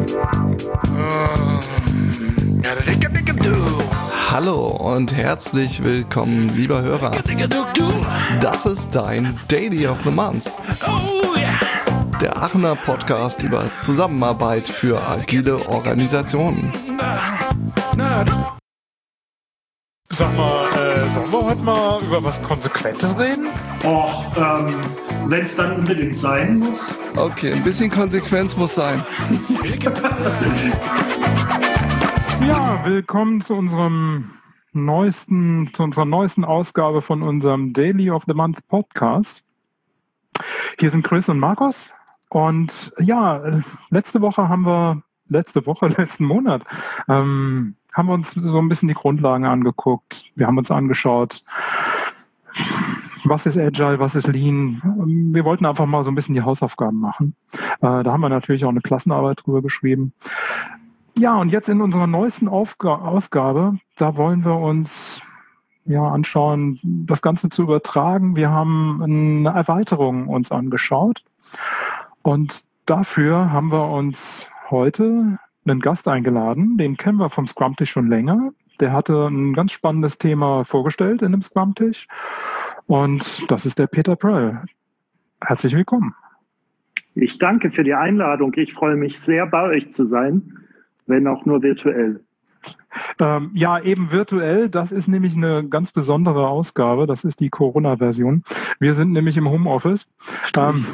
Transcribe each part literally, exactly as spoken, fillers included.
Hallo und herzlich willkommen, lieber Hörer. Das ist dein Daily of the Month. Der Aachener Podcast über Zusammenarbeit für agile Organisationen. Sag mal, äh, sollen wir heute mal über was Konsequentes reden? Och, ähm, wenn es dann unbedingt sein muss. Okay, ein bisschen Konsequenz muss sein. Ja, willkommen zu unserem neuesten, zu unserer neuesten Ausgabe von unserem Daily of the Month Podcast. Hier sind Chris und Markus. Und ja, letzte Woche haben wir, letzte Woche, letzten Monat, ähm, haben wir uns so ein bisschen die Grundlagen angeguckt. Wir haben uns angeschaut, was ist Agile, was ist Lean. Wir wollten einfach mal so ein bisschen die Hausaufgaben machen. Äh, da haben wir natürlich auch eine Klassenarbeit drüber geschrieben. Ja, und jetzt in unserer neuesten Aufga- Ausgabe, da wollen wir uns ja anschauen, das Ganze zu übertragen. Wir haben eine Erweiterung uns angeschaut. Und dafür haben wir uns heute einen Gast eingeladen, den kennen wir vom Scrum-Tisch schon länger. Der hatte ein ganz spannendes Thema vorgestellt in dem Scrum-Tisch. Und das ist der Peter Pröll. Herzlich willkommen. Ich danke für die Einladung. Ich freue mich sehr, bei euch zu sein, wenn auch nur virtuell. Ähm, ja, eben virtuell. Das ist nämlich eine ganz besondere Ausgabe. Das ist die Corona-Version. Wir sind nämlich im Homeoffice. Ähm,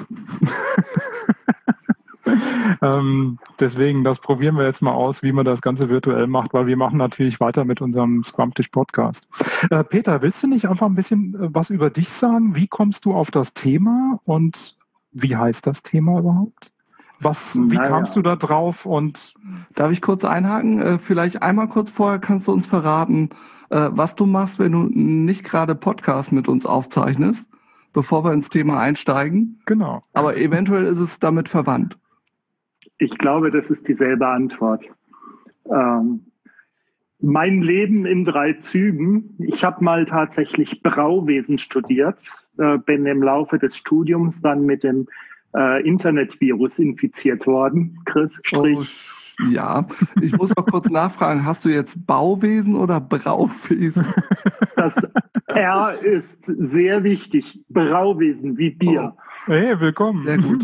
ähm, deswegen, das probieren wir jetzt mal aus, wie man das Ganze virtuell macht, weil wir machen natürlich weiter mit unserem Scrum-Tisch-Podcast. Äh, Peter, willst du nicht einfach ein bisschen äh, was über dich sagen? Wie kommst du auf das Thema und wie heißt das Thema überhaupt? Was, wie naja. kamst du da drauf? Und Darf ich kurz einhaken? Äh, vielleicht einmal kurz vorher kannst du uns verraten, äh, was du machst, wenn du nicht gerade Podcast mit uns aufzeichnest, bevor wir ins Thema einsteigen. Genau. Aber eventuell ist es damit verwandt. Ich glaube, das ist dieselbe Antwort. Ähm, mein Leben in drei Zügen. Ich habe mal tatsächlich Brauwesen studiert, äh, bin im Laufe des Studiums dann mit dem äh, Internetvirus infiziert worden. Chris, Strich. Oh, ja, ich muss noch kurz nachfragen, hast du jetzt Bauwesen oder Brauwesen? Das R ist sehr wichtig. Brauwesen wie Bier. Oh. Hey, willkommen. Sehr gut.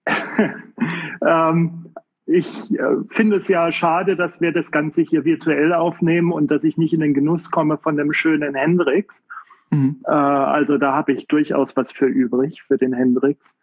ähm, ich äh, finde es ja schade, dass wir das Ganze hier virtuell aufnehmen und dass ich nicht in den Genuss komme von dem schönen Hendrix. Mhm. Äh, also da habe ich durchaus was für übrig, für den Hendrix.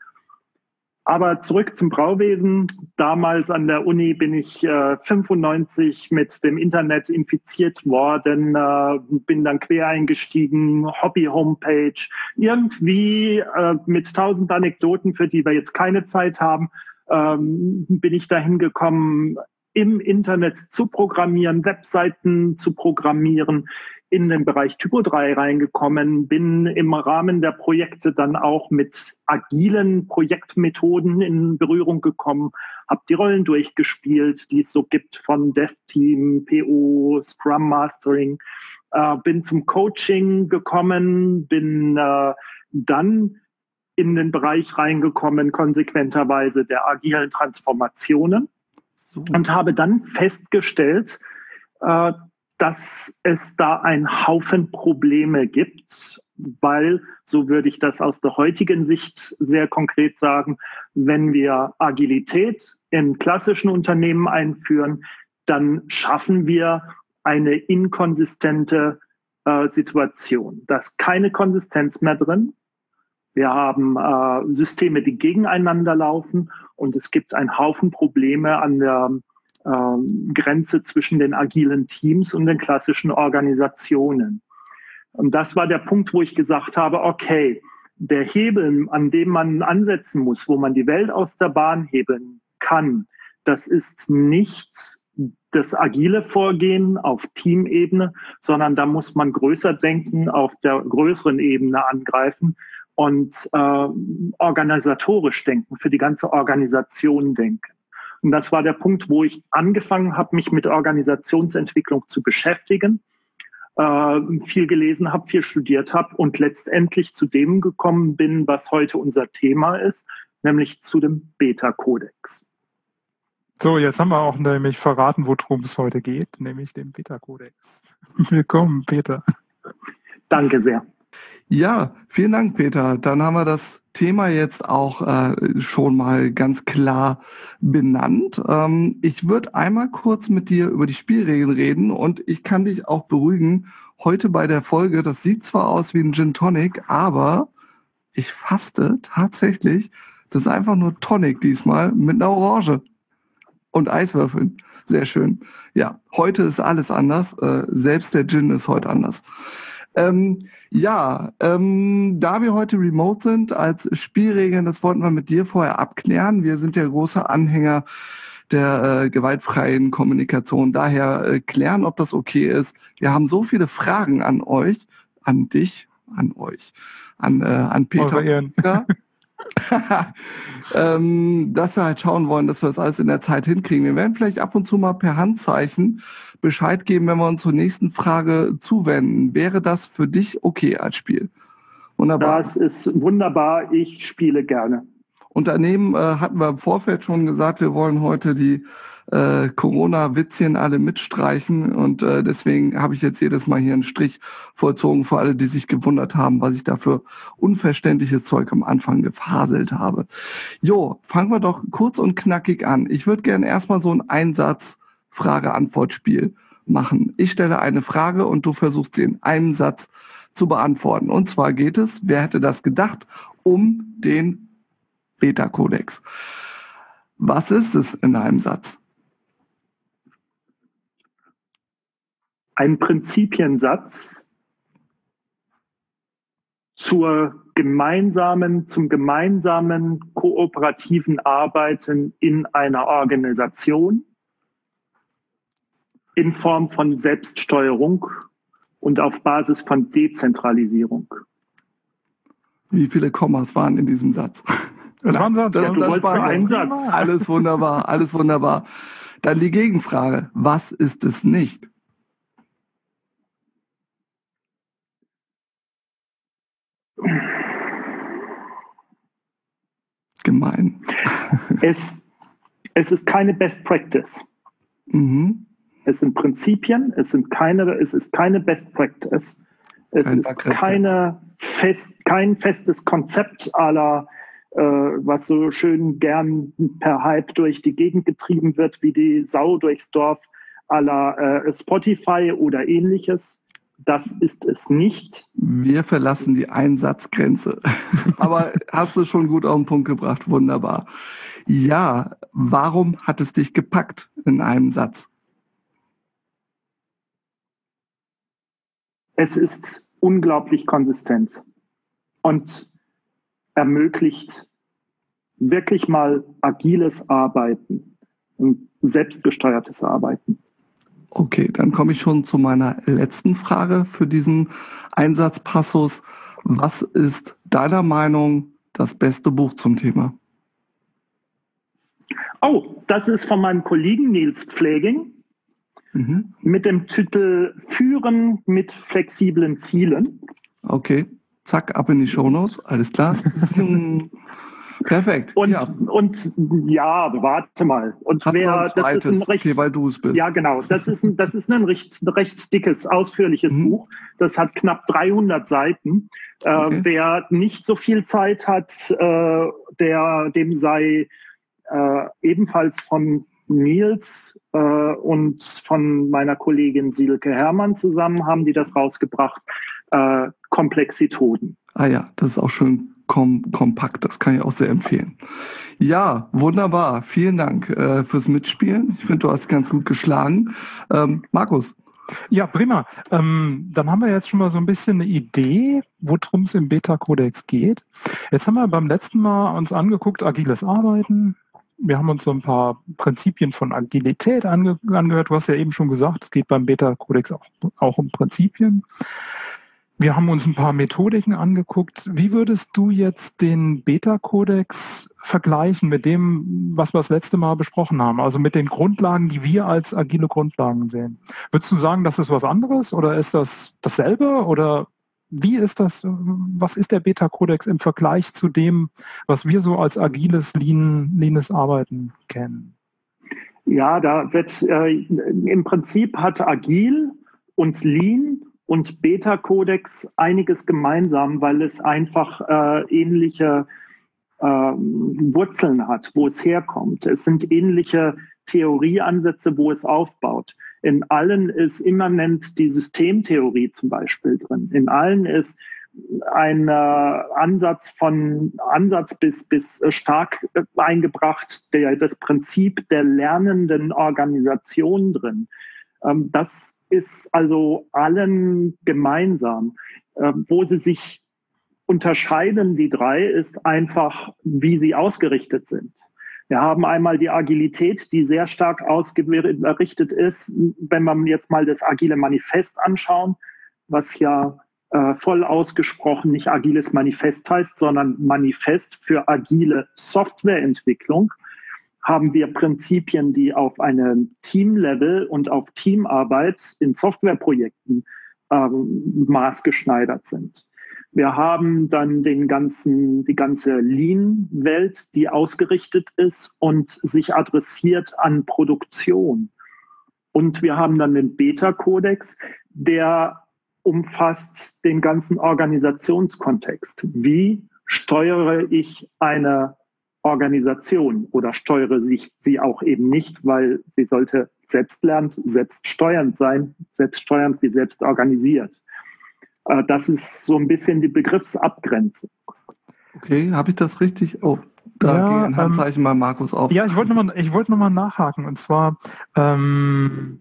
Aber zurück zum Brauwesen. Damals an der Uni bin ich äh, fünfundneunzig mit dem Internet infiziert worden, äh, bin dann quer eingestiegen, Hobby-Homepage. Irgendwie äh, mit tausend Anekdoten, für die wir jetzt keine Zeit haben, ähm, bin ich dahin gekommen, im Internet zu programmieren, Webseiten zu programmieren, in den Bereich Typo drei reingekommen, bin im Rahmen der Projekte dann auch mit agilen Projektmethoden in Berührung gekommen, habe die Rollen durchgespielt, die es so gibt von Dev-Team, P O, Scrum Mastering, äh, bin zum Coaching gekommen, bin äh, dann in den Bereich reingekommen, konsequenterweise der agilen Transformationen so. Und habe dann festgestellt, äh, dass es da einen Haufen Probleme gibt, weil, so würde ich das aus der heutigen Sicht sehr konkret sagen, wenn wir Agilität in klassischen Unternehmen einführen, dann schaffen wir eine inkonsistente äh, Situation. Da ist keine Konsistenz mehr drin. Wir haben äh, Systeme, die gegeneinander laufen und es gibt einen Haufen Probleme an der Grenze zwischen den agilen Teams und den klassischen Organisationen. Und das war der Punkt, wo ich gesagt habe, okay, der Hebel, an dem man ansetzen muss, wo man die Welt aus der Bahn hebeln kann, das ist nicht das agile Vorgehen auf Teamebene, sondern da muss man größer denken, auf der größeren Ebene angreifen und äh, organisatorisch denken, für die ganze Organisation denken. Und das war der Punkt, wo ich angefangen habe, mich mit Organisationsentwicklung zu beschäftigen, äh, viel gelesen habe, viel studiert habe und letztendlich zu dem gekommen bin, was heute unser Thema ist, nämlich zu dem Beta-Kodex. So, jetzt haben wir auch nämlich verraten, worum es heute geht, nämlich den Beta-Kodex. Willkommen, Peter. Danke sehr. Ja, vielen Dank, Peter. Dann haben wir das Thema jetzt auch äh, schon mal ganz klar benannt. Ähm, ich würde einmal kurz mit dir über die Spielregeln reden und ich kann dich auch beruhigen, heute bei der Folge, das sieht zwar aus wie ein Gin Tonic, aber ich faste tatsächlich, das ist einfach nur Tonic diesmal mit einer Orange und Eiswürfeln. Sehr schön. Ja, heute ist alles anders. Äh, selbst der Gin ist heute anders. Ähm, ja, ähm, da wir heute remote sind, als Spielregeln, das wollten wir mit dir vorher abklären. Wir sind ja große Anhänger der äh, gewaltfreien Kommunikation. Daher äh, klären, ob das okay ist. Wir haben so viele Fragen an euch, an dich, an euch, an, äh, an Peter. ähm, dass wir halt schauen wollen, dass wir das alles in der Zeit hinkriegen. Wir werden vielleicht ab und zu mal per Handzeichen Bescheid geben, wenn wir uns zur nächsten Frage zuwenden. Wäre das für dich okay als Spiel? Wunderbar. Das ist wunderbar. Ich spiele gerne. Und daneben äh, hatten wir im Vorfeld schon gesagt, wir wollen heute die äh, Corona-Witzchen alle mitstreichen und äh, deswegen habe ich jetzt jedes Mal hier einen Strich vollzogen für alle, die sich gewundert haben, was ich da für unverständliches Zeug am Anfang gefaselt habe. Jo, fangen wir doch kurz und knackig an. Ich würde gerne erstmal so ein Einsatz-Frage-Antwort-Spiel machen. Ich stelle eine Frage und du versuchst sie in einem Satz zu beantworten. Und zwar geht es, wer hätte das gedacht, um den Beta-Kodex. Was ist es in einem Satz? Ein Prinzipiensatz zur gemeinsamen, zum gemeinsamen kooperativen Arbeiten in einer Organisation in Form von Selbststeuerung und auf Basis von Dezentralisierung. Wie viele Kommas waren in diesem Satz? Das war ein Satz. Das, Ja, du das wolltest war nur einen Satz. Alles wunderbar, alles wunderbar. Dann die Gegenfrage. Was ist es nicht? Gemein. Es, es ist keine Best Practice. Mhm. Es sind Prinzipien, es sind keine, es ist keine Best Practice. Es Kein ist keine fest, kein festes Konzept à la, äh, was so schön gern per Hype durch die Gegend getrieben wird, wie die Sau durchs Dorf, à la äh, Spotify oder ähnliches. Das ist es nicht. Wir verlassen die Einsatzgrenze. Aber hast du schon gut auf den Punkt gebracht. Wunderbar. Ja, warum hat es dich gepackt in einem Satz? Es ist unglaublich konsistent und ermöglicht wirklich mal agiles Arbeiten und selbstgesteuertes Arbeiten. Okay, dann komme ich schon zu meiner letzten Frage für diesen Einsatzpassus. Was ist deiner Meinung das beste Buch zum Thema? Oh, das ist von meinem Kollegen Nils Pfleging Mhm. mit dem Titel Führen mit flexiblen Zielen. Okay, zack, ab in die Shownotes, alles klar. Perfekt. Und ja. ja. und ja, warte mal. Und Hast du noch wer ein das zweites? ist ein recht, Okay, weil du es bist. ja genau, das ist ein, das ist ein recht, recht dickes, ausführliches Mhm. Buch. Das hat knapp dreihundert Seiten. Okay. Äh, wer nicht so viel Zeit hat, äh, der dem sei äh, ebenfalls von Nils äh, und von meiner Kollegin Silke Herrmann zusammen haben die das rausgebracht. Äh, Komplexitoden. Ah ja, das ist auch schön kom kompakt, das kann ich auch sehr empfehlen. Ja, wunderbar. Vielen Dank äh, fürs Mitspielen. Ich finde, du hast ganz gut geschlagen. Ähm, Markus. Ja, prima. Ähm, dann haben wir jetzt schon mal so ein bisschen eine Idee, worum es im Beta-Kodex geht. Jetzt haben wir beim letzten Mal uns angeguckt, agiles Arbeiten. Wir haben uns so ein paar Prinzipien von Agilität ange angehört. Du hast ja eben schon gesagt, es geht beim Beta-Kodex auch, auch um Prinzipien. Wir haben uns ein paar Methodiken angeguckt. Wie würdest du jetzt den Beta-Kodex vergleichen mit dem, was wir das letzte Mal besprochen haben? Also mit den Grundlagen, die wir als agile Grundlagen sehen. Würdest du sagen, das ist was anderes oder ist das dasselbe? Oder wie ist das, was ist der Beta-Kodex im Vergleich zu dem, was wir so als agiles, lean, leanes Arbeiten kennen? Ja, da wird äh, im Prinzip hat Agil und Lean und Beta-Codex einiges gemeinsam, weil es einfach äh, ähnliche äh, Wurzeln hat, wo es herkommt. Es sind ähnliche Theorieansätze, wo es aufbaut. In allen ist immanent die Systemtheorie zum Beispiel drin. In allen ist ein äh, Ansatz von Ansatz bis, bis stark äh, eingebracht, der, das Prinzip der lernenden Organisation drin. Ähm, das ist also allen gemeinsam. Äh, wo sie sich unterscheiden, die drei, ist einfach, wie sie ausgerichtet sind. Wir haben einmal die Agilität, die sehr stark ausgerichtet ist, wenn wir jetzt mal das Agile Manifest anschauen, was ja äh, voll ausgesprochen nicht Agiles Manifest heißt, sondern Manifest für agile Softwareentwicklung, haben wir Prinzipien, die auf einem Teamlevel und auf Teamarbeit in Softwareprojekten ähm, maßgeschneidert sind. Wir haben dann den ganzen, die ganze Lean-Welt, die ausgerichtet ist und sich adressiert an Produktion. Und wir haben dann den Beta-Kodex, der umfasst den ganzen Organisationskontext. Wie steuere ich eine Organisation oder steuere ich sie auch eben nicht, weil sie sollte selbstlernend, selbststeuernd sein, selbststeuernd wie selbst organisiert. Das ist so ein bisschen die Begriffsabgrenzung. Okay, habe ich das richtig? Oh, da ja, geht ein Handzeichen ähm, bei Markus auf. Ja, ich wollte nochmal, ich wollte noch mal nachhaken. Und zwar ähm,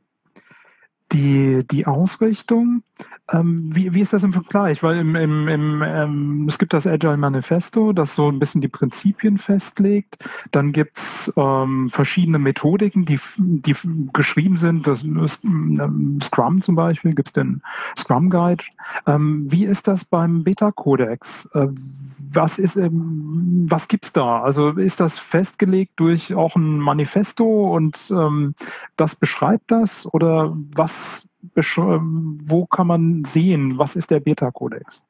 die, die Ausrichtung. Ähm, wie, wie ist das im Vergleich? Weil im, im, im, ähm, es gibt das Agile Manifesto, das so ein bisschen die Prinzipien festlegt. Dann gibt es ähm, verschiedene Methodiken, die, die geschrieben sind. Das ist, ähm, Scrum zum Beispiel, gibt es den Scrum Guide. Ähm, wie ist das beim Beta-Kodex? Äh, was ist, ähm, was gibt's da? Also ist das festgelegt durch auch ein Manifesto und ähm, das beschreibt das? Oder was wo kann man sehen, was ist der Beta-Kodex?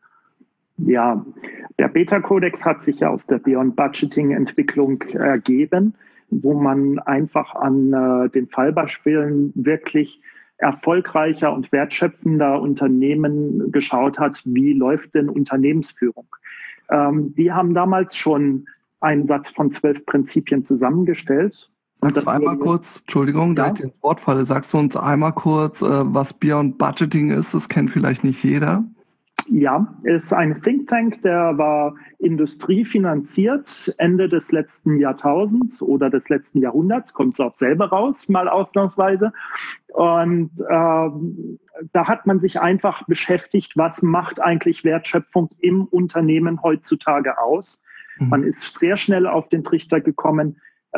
Ja, der Beta-Kodex hat sich ja aus der Beyond Budgeting-Entwicklung ergeben, wo man einfach an äh, den Fallbeispielen wirklich erfolgreicher und wertschöpfender Unternehmen geschaut hat, wie läuft denn Unternehmensführung. Ähm, die haben damals schon einen Satz von zwölf Prinzipien zusammengestellt. Sagst du einmal kurz, Entschuldigung, ja? Da ich ins Wort falle, sagst du uns einmal kurz, äh, was Beyond Budgeting ist? Das kennt vielleicht nicht jeder. Ja, ist ein Think Tank, der war industriefinanziert Ende des letzten Jahrtausends oder des letzten Jahrhunderts, kommt es auch selber raus, mal ausnahmsweise. Und ähm, da hat man sich einfach beschäftigt, was macht eigentlich Wertschöpfung im Unternehmen heutzutage aus. Mhm. Man ist sehr schnell auf den Trichter gekommen,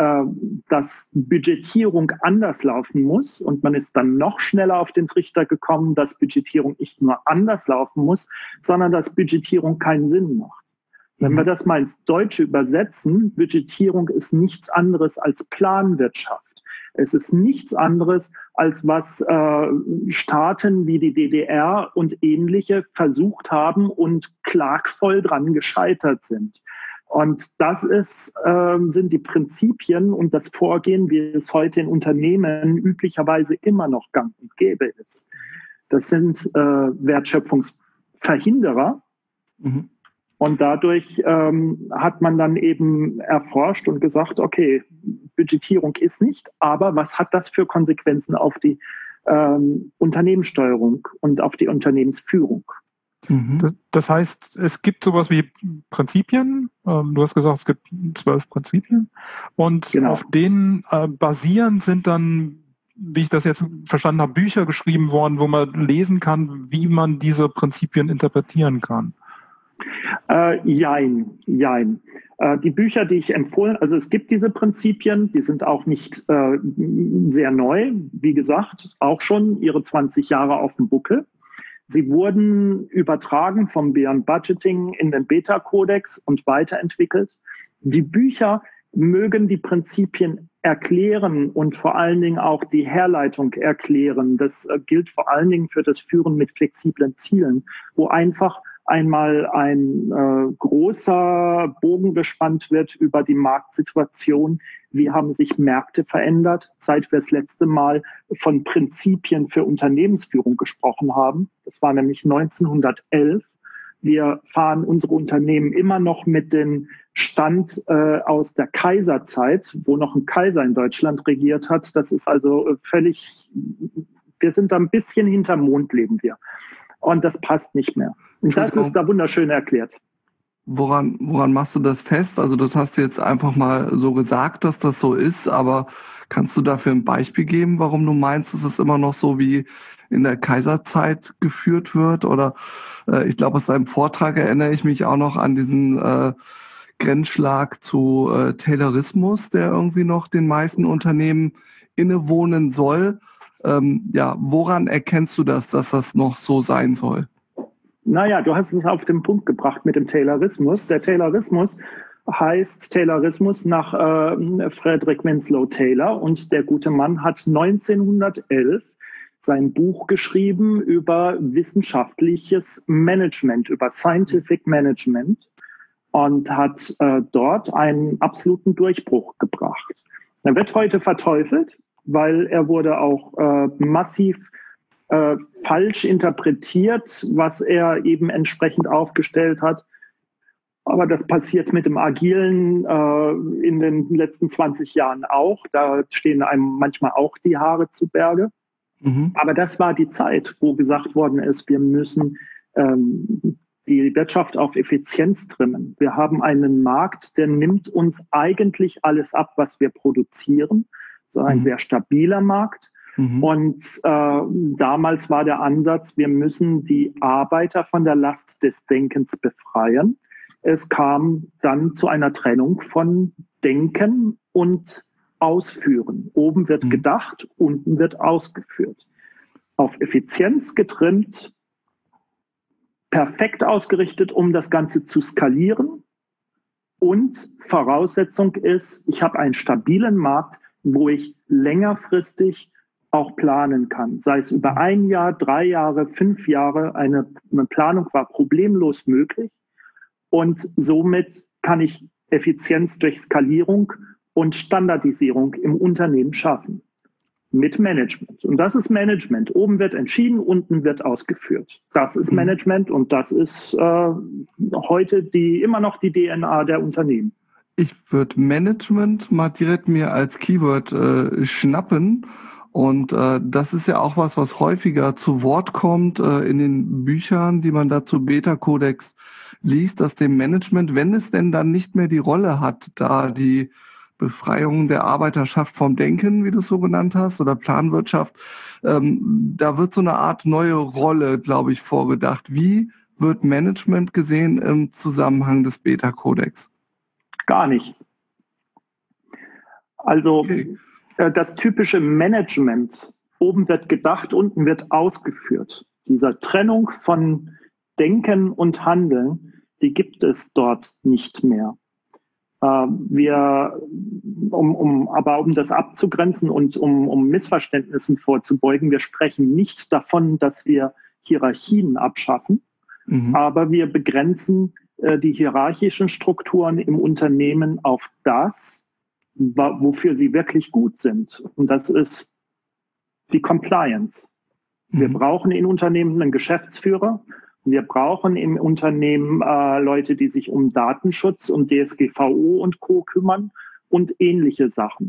dass Budgetierung anders laufen muss, und man ist dann noch schneller auf den Trichter gekommen, dass Budgetierung nicht nur anders laufen muss, sondern dass Budgetierung keinen Sinn macht. Wenn wir das mal ins Deutsche übersetzen, Budgetierung ist nichts anderes als Planwirtschaft. Es ist nichts anderes, als was äh, Staaten wie die D D R und ähnliche versucht haben und klagvoll dran gescheitert sind. Und das ist, äh, sind die Prinzipien und das Vorgehen, wie es heute in Unternehmen üblicherweise immer noch gang und gäbe ist. Das sind äh, Wertschöpfungsverhinderer. Mhm. Und dadurch ähm, hat man dann eben erforscht und gesagt, okay, Budgetierung ist nicht, aber was hat das für Konsequenzen auf die ähm, Unternehmenssteuerung und auf die Unternehmensführung? Das, das heißt, es gibt sowas wie Prinzipien. Ähm, du hast gesagt, es gibt zwölf Prinzipien. Und genau. auf denen äh, basierend sind dann, wie ich das jetzt verstanden habe, Bücher geschrieben worden, wo man lesen kann, wie man diese Prinzipien interpretieren kann. Äh, jein, jein. Äh, die Bücher, die ich empfohlen, also es gibt diese Prinzipien, die sind auch nicht äh, sehr neu. Wie gesagt, auch schon ihre zwanzig Jahre auf dem Buckel. Sie wurden übertragen vom Beyond Budgeting in den Beta-Kodex und weiterentwickelt. Die Bücher mögen die Prinzipien erklären und vor allen Dingen auch die Herleitung erklären. Das gilt vor allen Dingen für das Führen mit flexiblen Zielen, wo einfach einmal ein äh, großer Bogen gespannt wird über die Marktsituation. Wie haben sich Märkte verändert, seit wir das letzte Mal von Prinzipien für Unternehmensführung gesprochen haben? Das war nämlich neunzehnhundertelf. Wir fahren unsere Unternehmen immer noch mit dem Stand äh, aus der Kaiserzeit, wo noch ein Kaiser in Deutschland regiert hat. Das ist also völlig, wir sind da ein bisschen hinterm Mond, leben wir. Und das passt nicht mehr. Und das ist da wunderschön erklärt. Woran, woran machst du das fest? Also das hast du jetzt einfach mal so gesagt, dass das so ist, aber kannst du dafür ein Beispiel geben, warum du meinst, dass es immer noch so wie in der Kaiserzeit geführt wird? Oder äh, ich glaube, aus deinem Vortrag erinnere ich mich auch noch an diesen äh, Grenzschlag zu äh, Taylorismus, der irgendwie noch den meisten Unternehmen innewohnen soll. Ähm, ja, woran erkennst du das, dass das noch so sein soll? Naja, du hast es auf den Punkt gebracht mit dem Taylorismus. Der Taylorismus heißt Taylorismus nach äh, Frederick Winslow Taylor, und der gute Mann hat neunzehnhundertelf sein Buch geschrieben über wissenschaftliches Management, über Scientific Management, und hat äh, dort einen absoluten Durchbruch gebracht. Er wird heute verteufelt, weil er wurde auch äh, massiv Äh, falsch interpretiert, was er eben entsprechend aufgestellt hat. Aber das passiert mit dem Agilen äh, in den letzten zwanzig Jahren auch. Da stehen einem manchmal auch die Haare zu Berge. Mhm. Aber das war die Zeit, wo gesagt worden ist, wir müssen ähm, die Wirtschaft auf Effizienz trimmen. Wir haben einen Markt, der nimmt uns eigentlich alles ab, was wir produzieren. So ein mhm. sehr stabiler Markt. Mhm. Und äh, damals war der Ansatz, wir müssen die Arbeiter von der Last des Denkens befreien. Es kam dann zu einer Trennung von Denken und Ausführen. Oben wird mhm. gedacht, unten wird ausgeführt. Auf Effizienz getrimmt, perfekt ausgerichtet, um das Ganze zu skalieren. Und Voraussetzung ist, ich habe einen stabilen Markt, wo ich längerfristig auch planen kann. Sei es über ein Jahr, drei Jahre, fünf Jahre. Eine, eine Planung war problemlos möglich. Und somit kann ich Effizienz durch Skalierung und Standardisierung im Unternehmen schaffen. Mit Management. Und das ist Management. Oben wird entschieden, unten wird ausgeführt. Das ist Management, und das ist äh, heute die immer noch die D N A der Unternehmen. Ich würde Management mal direkt mir als Keyword äh, schnappen. Und äh, das ist ja auch was, was häufiger zu Wort kommt äh, in den Büchern, die man dazu Beta-Kodex liest, dass dem Management, wenn es denn dann nicht mehr die Rolle hat, da die Befreiung der Arbeiterschaft vom Denken, wie du es so genannt hast, oder Planwirtschaft, ähm, da wird so eine Art neue Rolle, glaube ich, vorgedacht. Wie wird Management gesehen im Zusammenhang des Beta-Kodex? Gar nicht. Also okay. Das typische Management, oben wird gedacht, unten wird ausgeführt. Diese Trennung von Denken und Handeln, die gibt es dort nicht mehr. Äh, wir, um, um, aber um das abzugrenzen und um, um Missverständnissen vorzubeugen, wir sprechen nicht davon, dass wir Hierarchien abschaffen, mhm. aber wir begrenzen äh, die hierarchischen Strukturen im Unternehmen auf das, wofür sie wirklich gut sind. Und das ist die Compliance. Wir mhm. brauchen in Unternehmen einen Geschäftsführer. Wir brauchen im Unternehmen äh, Leute, die sich um Datenschutz und D S G V O und Co. kümmern und ähnliche Sachen.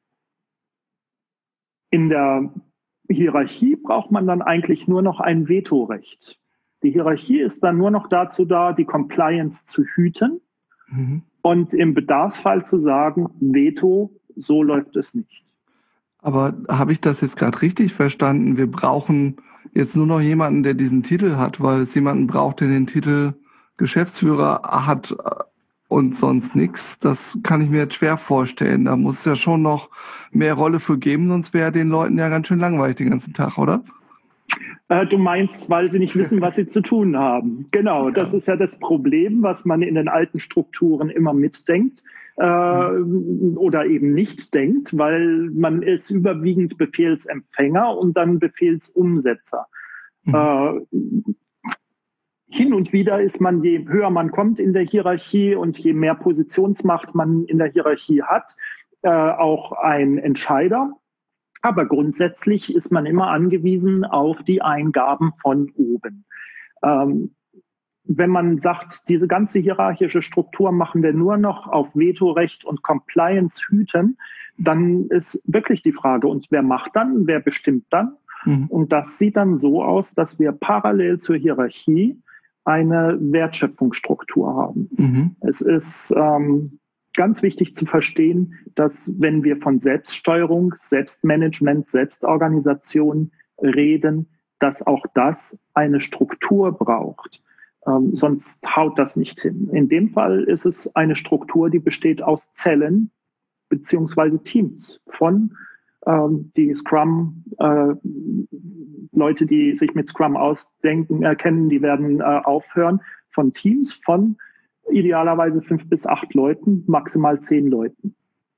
In der Hierarchie braucht man dann eigentlich nur noch ein Vetorecht. Die Hierarchie ist dann nur noch dazu da, die Compliance zu hüten. Mhm. Und im Bedarfsfall zu sagen, Veto, so läuft es nicht. Aber habe ich das jetzt gerade richtig verstanden? Wir brauchen jetzt nur noch jemanden, der diesen Titel hat, weil es jemanden braucht, der den Titel Geschäftsführer hat und sonst nichts. Das kann ich mir jetzt schwer vorstellen. Da muss es ja schon noch mehr Rolle für geben, sonst wäre den Leuten ja ganz schön langweilig den ganzen Tag, oder? Du meinst, weil sie nicht wissen, was sie zu tun haben. Genau, das ist ja das Problem, was man in den alten Strukturen immer mitdenkt äh, oder eben nicht denkt, weil man ist überwiegend Befehlsempfänger und dann Befehlsumsetzer. Mhm. Äh, hin und wieder ist man, je höher man kommt in der Hierarchie und je mehr Positionsmacht man in der Hierarchie hat, äh, auch ein Entscheider. Aber grundsätzlich ist man immer angewiesen auf die Eingaben von oben. Ähm, wenn man sagt, diese ganze hierarchische Struktur machen wir nur noch auf Vetorecht und Compliance hüten, dann ist wirklich die Frage, und wer macht dann, wer bestimmt dann? Mhm. Und das sieht dann so aus, dass wir parallel zur Hierarchie eine Wertschöpfungsstruktur haben. Mhm. Es ist ähm, ganz wichtig zu verstehen, dass wenn wir von Selbststeuerung, Selbstmanagement, Selbstorganisation reden, dass auch das eine Struktur braucht. Ähm, sonst haut das nicht hin. In dem Fall ist es eine Struktur, die besteht aus Zellen beziehungsweise Teams von ähm, die Scrum, äh, Leute, die sich mit Scrum ausdenken, erkennen, die werden äh, aufhören, von Teams von idealerweise fünf bis acht Leuten, maximal zehn Leuten.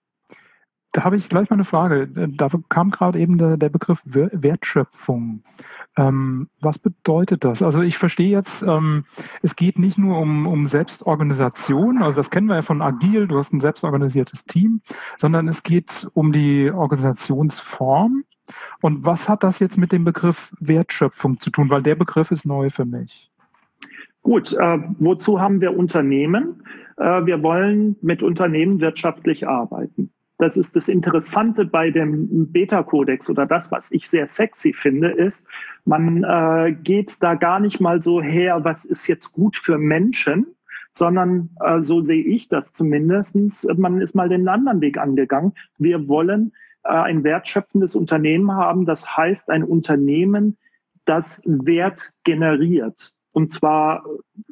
Da habe ich gleich mal eine Frage. Da kam gerade eben der, der Begriff Wertschöpfung. Ähm, was bedeutet das? Also ich verstehe jetzt, ähm, es geht nicht nur um, um Selbstorganisation, also das kennen wir ja von Agil, du hast ein selbstorganisiertes Team, sondern es geht um die Organisationsform. Und was hat das jetzt mit dem Begriff Wertschöpfung zu tun? Weil der Begriff ist neu für mich. Gut, äh, wozu haben wir Unternehmen? Äh, wir wollen mit Unternehmen wirtschaftlich arbeiten. Das ist das Interessante bei dem Beta-Kodex oder das, was ich sehr sexy finde, ist, man äh, geht da gar nicht mal so her, was ist jetzt gut für Menschen, sondern äh, so sehe ich das zumindest, man ist mal den anderen Weg angegangen. Wir wollen äh, ein wertschöpfendes Unternehmen haben, das heißt ein Unternehmen, das Wert generiert. Und zwar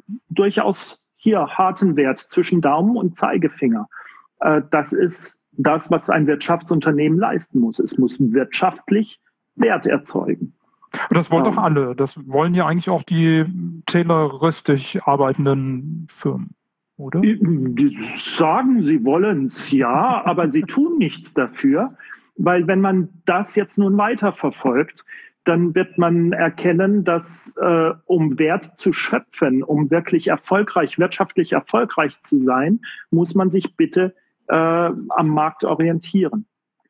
durchaus hier harten Wert zwischen Daumen und Zeigefinger. Äh, das ist das, was ein Wirtschaftsunternehmen leisten muss. Es muss wirtschaftlich Wert erzeugen. Das wollen doch alle. Das wollen ja eigentlich auch die tayloristisch arbeitenden Firmen, oder? Die, die sagen, sie wollen es, ja, aber sie tun nichts dafür, weil wenn man das jetzt nun weiterverfolgt, dann wird man erkennen, dass äh, um Wert zu schöpfen, um wirklich erfolgreich, wirtschaftlich erfolgreich zu sein, muss man sich bitte äh, am Markt orientieren.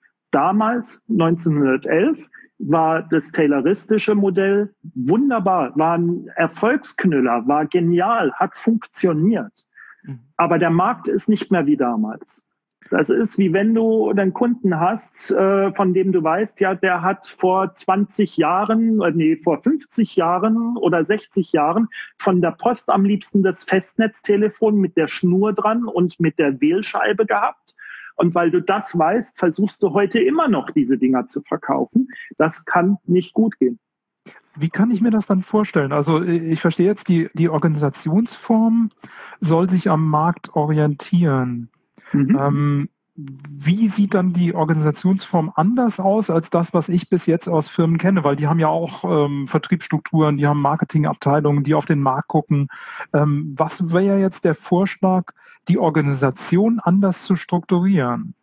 Damals, neunzehnhundertelf, war das tayloristische Modell wunderbar, war ein Erfolgsknüller, war genial, hat funktioniert. Aber der Markt ist nicht mehr wie damals. Das ist wie wenn du einen Kunden hast, äh, von dem du weißt, ja, der hat vor zwanzig Jahren, nee, vor fünfzig Jahren oder sechzig Jahren von der Post am liebsten das Festnetztelefon mit der Schnur dran und mit der Wählscheibe gehabt. Und weil du das weißt, versuchst du heute immer noch diese Dinger zu verkaufen. Das kann nicht gut gehen. Wie kann ich mir das dann vorstellen? Also ich verstehe jetzt, die, die Organisationsform soll sich am Markt orientieren. Mhm. Ähm, wie sieht dann die Organisationsform anders aus als das, was ich bis jetzt aus Firmen kenne? Weil die haben ja auch ähm, Vertriebsstrukturen, die haben Marketingabteilungen, die auf den Markt gucken. Ähm, was wäre jetzt der Vorschlag, die Organisation anders zu strukturieren?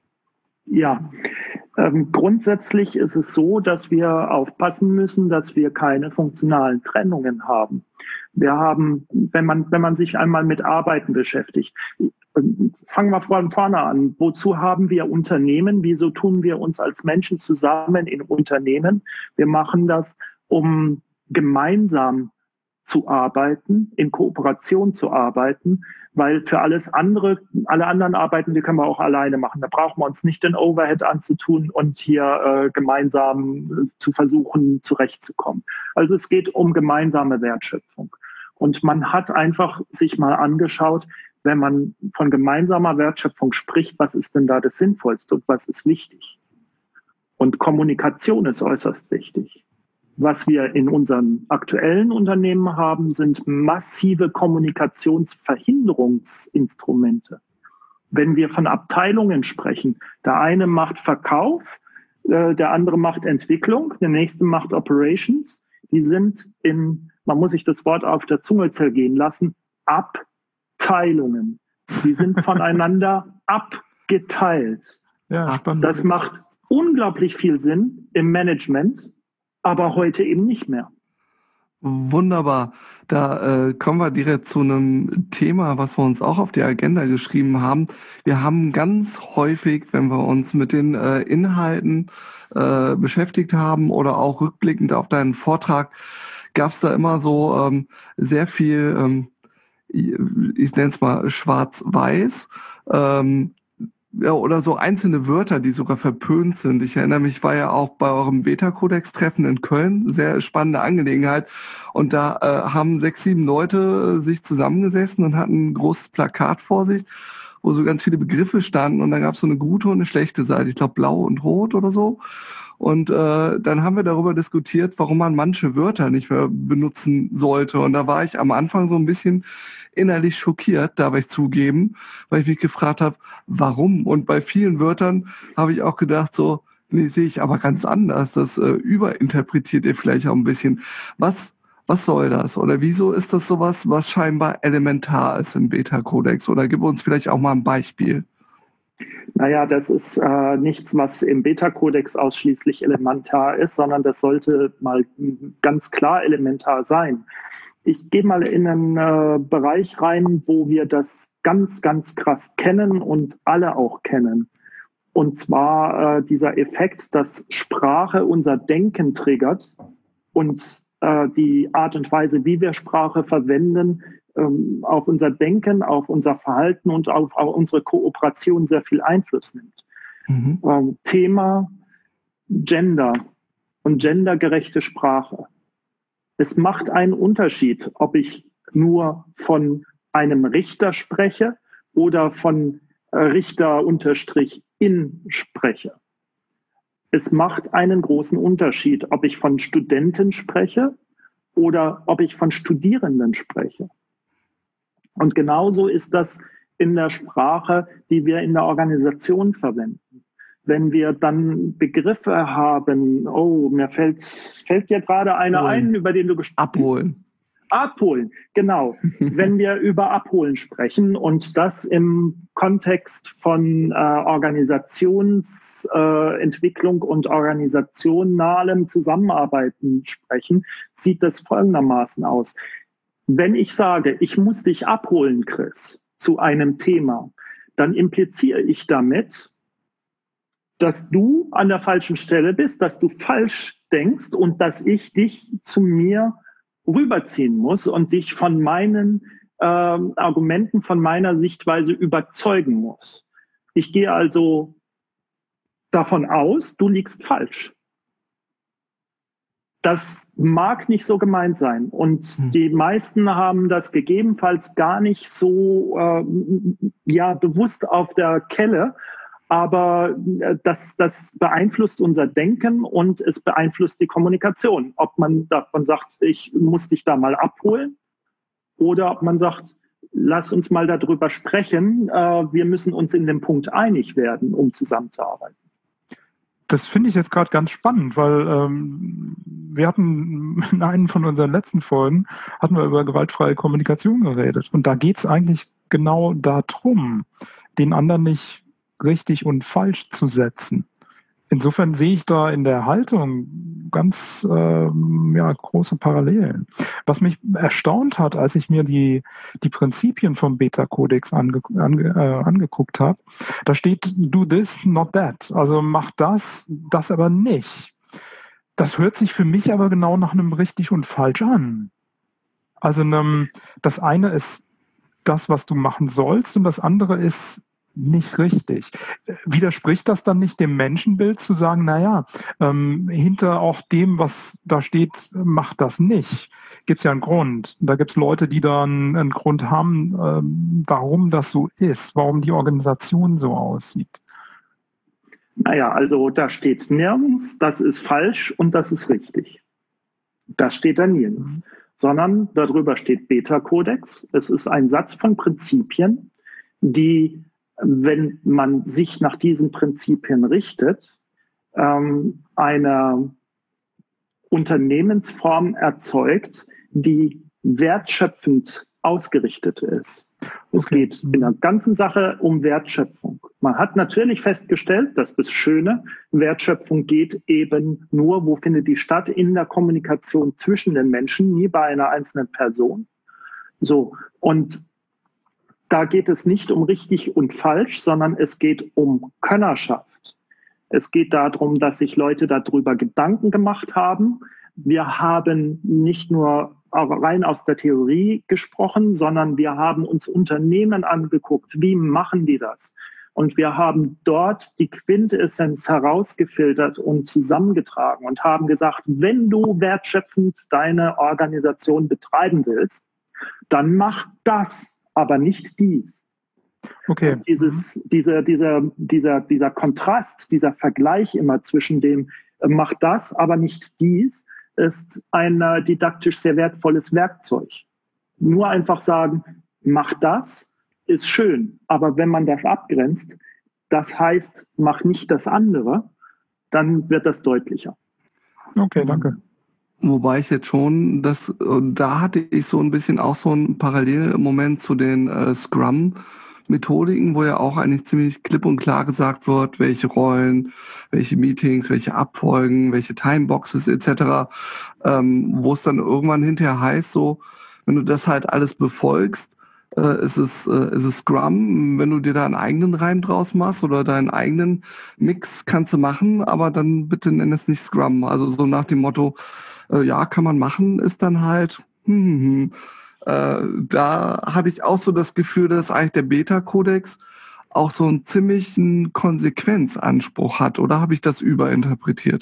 Ja, ähm, grundsätzlich ist es so, dass wir aufpassen müssen, dass wir keine funktionalen Trennungen haben. Wir haben, wenn man, wenn man sich einmal mit Arbeiten beschäftigt, fangen wir von vorne an. Wozu haben wir Unternehmen? Wieso tun wir uns als Menschen zusammen in Unternehmen? Wir machen das, um gemeinsam zu arbeiten, in Kooperation zu arbeiten, weil für alles andere, alle anderen Arbeiten, die können wir auch alleine machen. Da brauchen wir uns nicht den Overhead anzutun und hier äh, gemeinsam äh, zu versuchen, zurechtzukommen. Also es geht um gemeinsame Wertschöpfung. Und man hat einfach sich mal angeschaut, wenn man von gemeinsamer Wertschöpfung spricht, was ist denn da das Sinnvollste und was ist wichtig? Und Kommunikation ist äußerst wichtig. Was wir in unseren aktuellen Unternehmen haben, sind massive Kommunikationsverhinderungsinstrumente. Wenn wir von Abteilungen sprechen, der eine macht Verkauf, äh, der andere macht Entwicklung, der nächste macht Operations. Die sind in, man muss sich das Wort auf der Zunge zergehen lassen, Abteilungen. Die sind voneinander abgeteilt. Ja, spannend. Das macht unglaublich viel Sinn im Management, aber heute eben nicht mehr. Wunderbar. Da äh, kommen wir direkt zu einem Thema, was wir uns auch auf die Agenda geschrieben haben. Wir haben ganz häufig, wenn wir uns mit den äh, Inhalten äh, beschäftigt haben oder auch rückblickend auf deinen Vortrag, gab es da immer so ähm, sehr viel, ähm, ich, ich nenne es mal schwarz-weiß, ähm, ja, oder so einzelne Wörter, die sogar verpönt sind. Ich erinnere mich, war ja auch bei eurem Beta-Codex-Treffen in Köln, sehr spannende Angelegenheit. Und da äh, haben sechs, sieben Leute äh, sich zusammengesessen und hatten ein großes Plakat vor sich, wo so ganz viele Begriffe standen. Und dann gab es so eine gute und eine schlechte Seite. Ich glaube, blau und rot oder so. Und äh, dann haben wir darüber diskutiert, warum man manche Wörter nicht mehr benutzen sollte. Und da war ich am Anfang so ein bisschen innerlich schockiert, darf ich zugeben, weil ich mich gefragt habe, warum? Und bei vielen Wörtern habe ich auch gedacht, so, nee, sehe ich aber ganz anders. Das äh, überinterpretiert ihr vielleicht auch ein bisschen. Was, was soll das? Oder wieso ist das sowas, was scheinbar elementar ist im Beta-Codex? Oder gib uns vielleicht auch mal ein Beispiel. Naja, das ist äh, nichts, was im Beta-Codex ausschließlich elementar ist, sondern das sollte mal ganz klar elementar sein. Ich gehe mal in einen äh, Bereich rein, wo wir das ganz, ganz krass kennen und alle auch kennen. Und zwar äh, dieser Effekt, dass Sprache unser Denken triggert und äh, die Art und Weise, wie wir Sprache verwenden, ähm, auf unser Denken, auf unser Verhalten und auf, auf unsere Kooperation sehr viel Einfluss nimmt. Mhm. Ähm, Thema Gender und gendergerechte Sprache. Es macht einen Unterschied, ob ich nur von einem Richter spreche oder von äh, Richter unterstrich in spreche. Es macht einen großen Unterschied, ob ich von Studenten spreche oder ob ich von Studierenden spreche. Und genauso ist das in der Sprache, die wir in der Organisation verwenden. Wenn wir dann Begriffe haben, oh, mir fällt, fällt dir gerade einer ein, über den du gesprochen hast. Abholen. Abholen, genau. Wenn wir über Abholen sprechen und das im Kontext von äh, Organisationsentwicklung äh, und organisationalem Zusammenarbeiten sprechen, sieht das folgendermaßen aus. Wenn ich sage, ich muss dich abholen, Chris, zu einem Thema, dann impliziere ich damit, dass du an der falschen Stelle bist, dass du falsch denkst und dass ich dich zu mir rüberziehen muss und dich von meinen ähm, Argumenten, von meiner Sichtweise überzeugen muss. Ich gehe also davon aus, du liegst falsch. Das mag nicht so gemeint sein. Und hm. die meisten haben das gegebenenfalls gar nicht so äh, ja, bewusst auf der Kelle. Aber das, das beeinflusst unser Denken und es beeinflusst die Kommunikation. Ob man davon sagt, ich muss dich da mal abholen, oder ob man sagt, lass uns mal darüber sprechen, wir müssen uns in dem Punkt einig werden, um zusammenzuarbeiten. Das finde ich jetzt gerade ganz spannend, weil ähm, wir hatten in einer von unseren letzten Folgen, hatten wir über gewaltfreie Kommunikation geredet. Und da geht es eigentlich genau darum, den anderen nicht richtig und falsch zu setzen. Insofern sehe ich da in der Haltung ganz ähm, ja, große Parallelen. Was mich erstaunt hat, als ich mir die, die Prinzipien vom Beta-Codex ange, ange, äh, angeguckt habe, da steht do this, not that. Also mach das, das aber nicht. Das hört sich für mich aber genau nach einem richtig und falsch an. Also einem, das eine ist das, was du machen sollst, und das andere ist nicht richtig. Widerspricht das dann nicht dem Menschenbild zu sagen, naja, ähm, hinter auch dem, was da steht, macht das nicht? Gibt es ja einen Grund. Da gibt es Leute, die da einen, einen Grund haben, ähm, warum das so ist, warum die Organisation so aussieht. Naja, also da steht nirgends, das ist falsch und das ist richtig. Das steht da nirgends. Mhm. Sondern darüber steht Beta-Codex. Es ist ein Satz von Prinzipien, die, wenn man sich nach diesen Prinzipien richtet, ähm, eine Unternehmensform erzeugt, die wertschöpfend ausgerichtet ist. Es Okay. geht in der ganzen Sache um Wertschöpfung. Man hat natürlich festgestellt, dass das Schöne, Wertschöpfung geht eben nur, wo findet die statt? In der Kommunikation zwischen den Menschen, nie bei einer einzelnen Person. So, und da geht es nicht um richtig und falsch, sondern es geht um Könnerschaft. Es geht darum, dass sich Leute darüber Gedanken gemacht haben. Wir haben nicht nur rein aus der Theorie gesprochen, sondern wir haben uns Unternehmen angeguckt. Wie machen die das? Und wir haben dort die Quintessenz herausgefiltert und zusammengetragen und haben gesagt, wenn du wertschöpfend deine Organisation betreiben willst, dann mach das, aber nicht dies. Okay. Und dieses, dieser, dieser, dieser, dieser Kontrast, dieser Vergleich immer zwischen dem, äh, mach das, aber nicht dies, ist ein äh, didaktisch sehr wertvolles Werkzeug. Nur einfach sagen, mach das, ist schön, aber wenn man das abgrenzt, das heißt, mach nicht das andere, dann wird das deutlicher. Okay, danke. Wobei ich jetzt schon, das, da hatte ich so ein bisschen auch so einen Parallelmoment zu den äh, Scrum-Methodiken, wo ja auch eigentlich ziemlich klipp und klar gesagt wird, welche Rollen, welche Meetings, welche Abfolgen, welche Timeboxes et cetera, ähm, wo es dann irgendwann hinterher heißt, so, wenn du das halt alles befolgst, äh, ist es, äh, ist es Scrum. Wenn du dir da einen eigenen Reim draus machst oder deinen eigenen Mix, kannst du machen, aber dann bitte nenn es nicht Scrum. Also so nach dem Motto, äh, ja, kann man machen, ist dann halt, hm, hm, hm. Äh, da hatte ich auch so das Gefühl, dass eigentlich der Beta-Kodex auch so einen ziemlichen Konsequenzanspruch hat. Oder habe ich das überinterpretiert?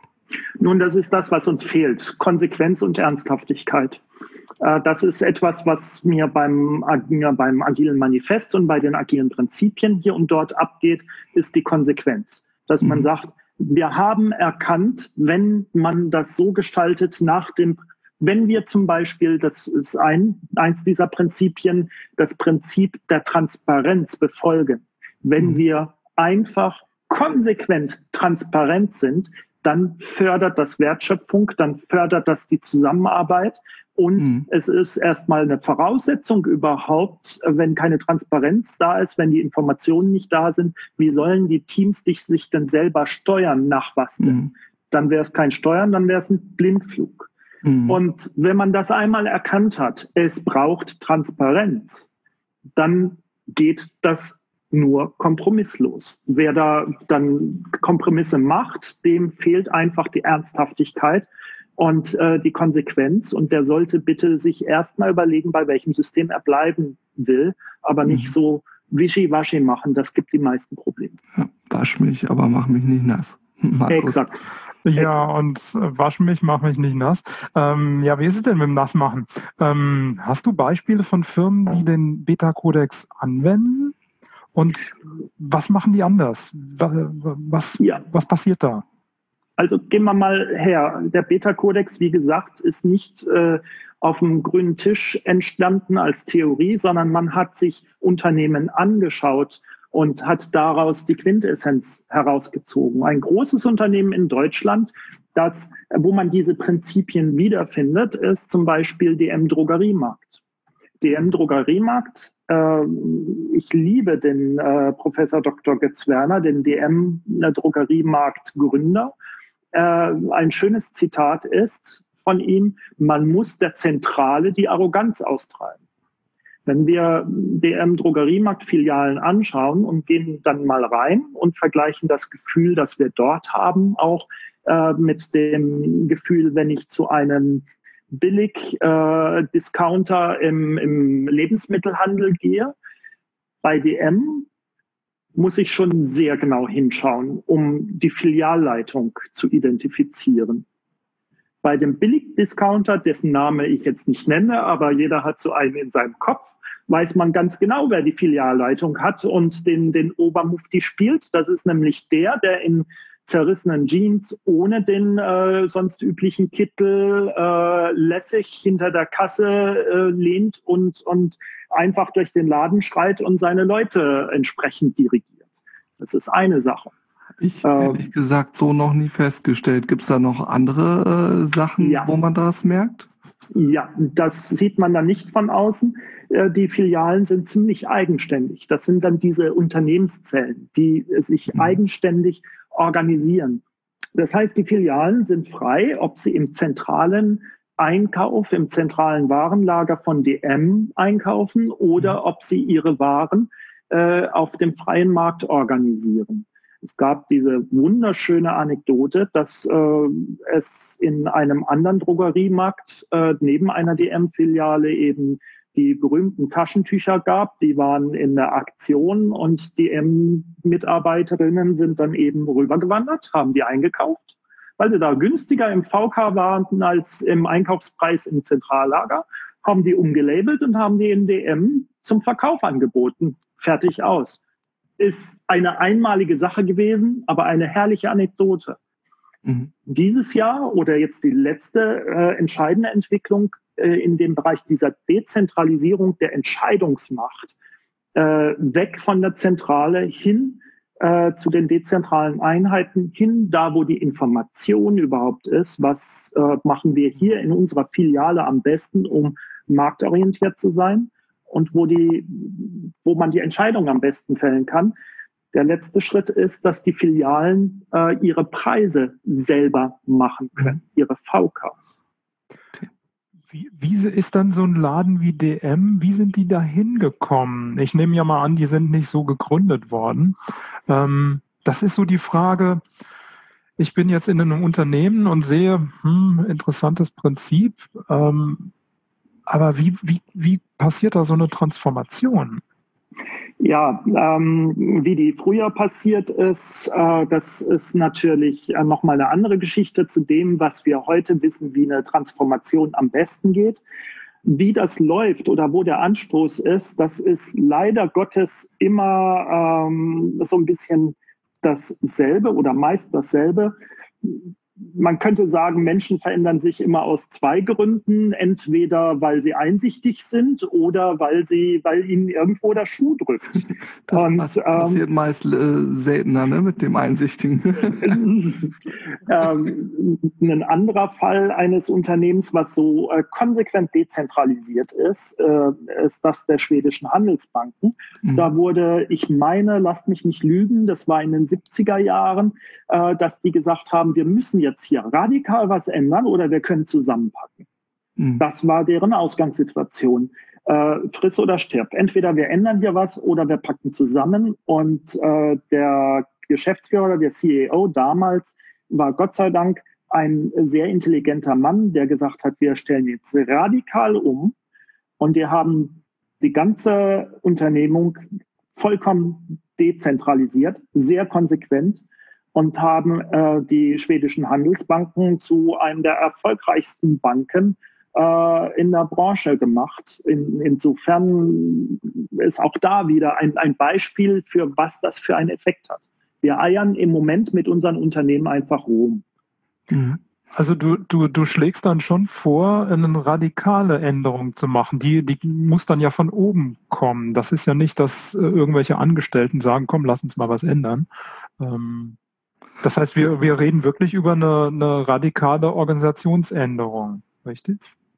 Nun, das ist das, was uns fehlt. Konsequenz und Ernsthaftigkeit. Äh, das ist etwas, was mir beim, mir beim agilen Manifest und bei den agilen Prinzipien hier und dort abgeht, ist die Konsequenz. Dass man Mhm. sagt, wir haben erkannt, wenn man das so gestaltet nach dem, wenn wir zum Beispiel, das ist ein, eins dieser Prinzipien, das Prinzip der Transparenz befolgen. Wenn Mhm. wir einfach konsequent transparent sind, dann fördert das Wertschöpfung, dann fördert das die Zusammenarbeit. Und Mhm. es ist erstmal eine Voraussetzung überhaupt, wenn keine Transparenz da ist, wenn die Informationen nicht da sind, wie sollen die Teams sich, sich denn selber steuern, nach was denn? Mhm. Dann wäre es kein Steuern, dann wäre es ein Blindflug. Mhm. Und wenn man das einmal erkannt hat, es braucht Transparenz, dann geht das nur kompromisslos. Wer da dann Kompromisse macht, dem fehlt einfach die Ernsthaftigkeit und äh, die Konsequenz. Und der sollte bitte sich erstmal überlegen, bei welchem System er bleiben will, aber nicht Mhm. so wischiwaschi machen. Das gibt die meisten Probleme. Ja, wasch mich, aber mach mich nicht nass. Markus. Exakt. Ja, und äh, wasch mich, mach mich nicht nass. Ähm, ja, wie ist es denn mit dem Nassmachen? Ähm, hast du Beispiele von Firmen, die den Beta-Kodex anwenden? Und was machen die anders? Was, was, Ja. was passiert da? Also gehen wir mal her. Der Beta-Kodex, wie gesagt, ist nicht äh, auf dem grünen Tisch entstanden als Theorie, sondern man hat sich Unternehmen angeschaut und hat daraus die Quintessenz herausgezogen. Ein großes Unternehmen in Deutschland, das, wo man diese Prinzipien wiederfindet, ist zum Beispiel D M Drogeriemarkt. D M Drogeriemarkt, äh, ich liebe den äh, Professor Doktor Götz Werner, den D M Drogeriemarkt-Gründer. Äh, ein schönes Zitat ist von ihm: Man muss der Zentrale die Arroganz austreiben. Wenn wir D M Drogeriemarkt-Filialen anschauen und gehen dann mal rein und vergleichen das Gefühl, das wir dort haben, auch äh, mit dem Gefühl, wenn ich zu einem Billig-Discounter äh, im, im Lebensmittelhandel gehe, bei D M muss ich schon sehr genau hinschauen, um die Filialleitung zu identifizieren. Bei dem Billig-Discounter, dessen Name ich jetzt nicht nenne, aber jeder hat so einen in seinem Kopf, weiß man ganz genau, wer die Filialleitung hat und den, den Obermufti spielt. Das ist nämlich der, der in zerrissenen Jeans ohne den äh, sonst üblichen Kittel äh, lässig hinter der Kasse äh, lehnt und, und einfach durch den Laden schreit und seine Leute entsprechend dirigiert. Das ist eine Sache. Ich Ähm, ehrlich gesagt so noch nie festgestellt. Gibt es da noch andere äh, Sachen, Ja. wo man das merkt? Ja, das sieht man dann nicht von außen. äh, die Filialen sind ziemlich eigenständig. Das sind dann diese Unternehmenszellen, die sich mhm. eigenständig organisieren. Das heißt, die Filialen sind frei, ob sie im zentralen Einkauf, im zentralen Warenlager von D M einkaufen oder mhm. ob sie ihre Waren äh, auf dem freien Markt organisieren. Es gab diese wunderschöne Anekdote, dass äh, es in einem anderen Drogeriemarkt äh, neben einer D M-Filiale eben die berühmten Taschentücher gab. Die waren in der Aktion und D M-Mitarbeiterinnen sind dann eben rübergewandert, haben die eingekauft, weil sie da günstiger im V K waren als im Einkaufspreis im Zentrallager, haben die umgelabelt und haben die in D M zum Verkauf angeboten. Fertig aus. Ist eine einmalige Sache gewesen, aber eine herrliche Anekdote. Mhm. Dieses Jahr oder jetzt die letzte äh, entscheidende Entwicklung äh, in dem Bereich dieser Dezentralisierung der Entscheidungsmacht, äh, weg von der Zentrale hin äh, zu den dezentralen Einheiten, hin da, wo die Information überhaupt ist. Was äh, machen wir hier in unserer Filiale am besten, um marktorientiert zu sein? Und wo, die, wo man die Entscheidung am besten fällen kann. Der letzte Schritt ist, dass die Filialen äh, ihre Preise selber machen können, ihre V Ks. Wie, wie ist dann so ein Laden wie D M, wie sind die da hingekommen? Ich nehme ja mal an, die sind nicht so gegründet worden. Ähm, das ist so die Frage, ich bin jetzt in einem Unternehmen und sehe, hm, interessantes Prinzip, ähm, aber wie, wie, wie passiert da so eine Transformation? Ja, ähm, wie die früher passiert ist, äh, das ist natürlich äh, nochmal eine andere Geschichte zu dem, was wir heute wissen, wie eine Transformation am besten geht. Wie das läuft oder wo der Anstoß ist, das ist leider Gottes immer ähm, so ein bisschen dasselbe oder meist dasselbe. Man könnte sagen, Menschen verändern sich immer aus zwei Gründen. Entweder, weil sie einsichtig sind oder weil sie, weil ihnen irgendwo der Schuh drückt. Das Und, passiert ähm, meist äh, seltener, ne, mit dem Einsichtigen. ähm, ein anderer Fall eines Unternehmens, was so äh, konsequent dezentralisiert ist, äh, ist das der schwedischen Handelsbanken. Mhm. Da wurde, ich meine, lasst mich nicht lügen, das war in den siebziger Jahren, äh, dass die gesagt haben, wir müssen jetzt hier radikal was ändern oder wir können zusammenpacken. Mhm. Das war deren Ausgangssituation. Äh, friss oder stirb. Entweder wir ändern hier was oder wir packen zusammen. Und äh, der Geschäftsführer, der C E O damals, war Gott sei Dank ein sehr intelligenter Mann, der gesagt hat, wir stellen jetzt radikal um und wir haben die ganze Unternehmung vollkommen dezentralisiert, sehr konsequent, und haben äh, die schwedischen Handelsbanken zu einem der erfolgreichsten Banken äh, in der Branche gemacht. In, insofern ist auch da wieder ein, ein Beispiel für was das für einen Effekt hat. Wir eiern im Moment mit unseren Unternehmen einfach rum. Also du, du, du schlägst dann schon vor, eine radikale Änderung zu machen. Die, die muss dann ja von oben kommen. Das ist ja nicht, dass äh, irgendwelche Angestellten sagen, komm, lass uns mal was ändern. Ähm Das heißt, wir, wir reden wirklich über eine, eine radikale Organisationsänderung, richtig?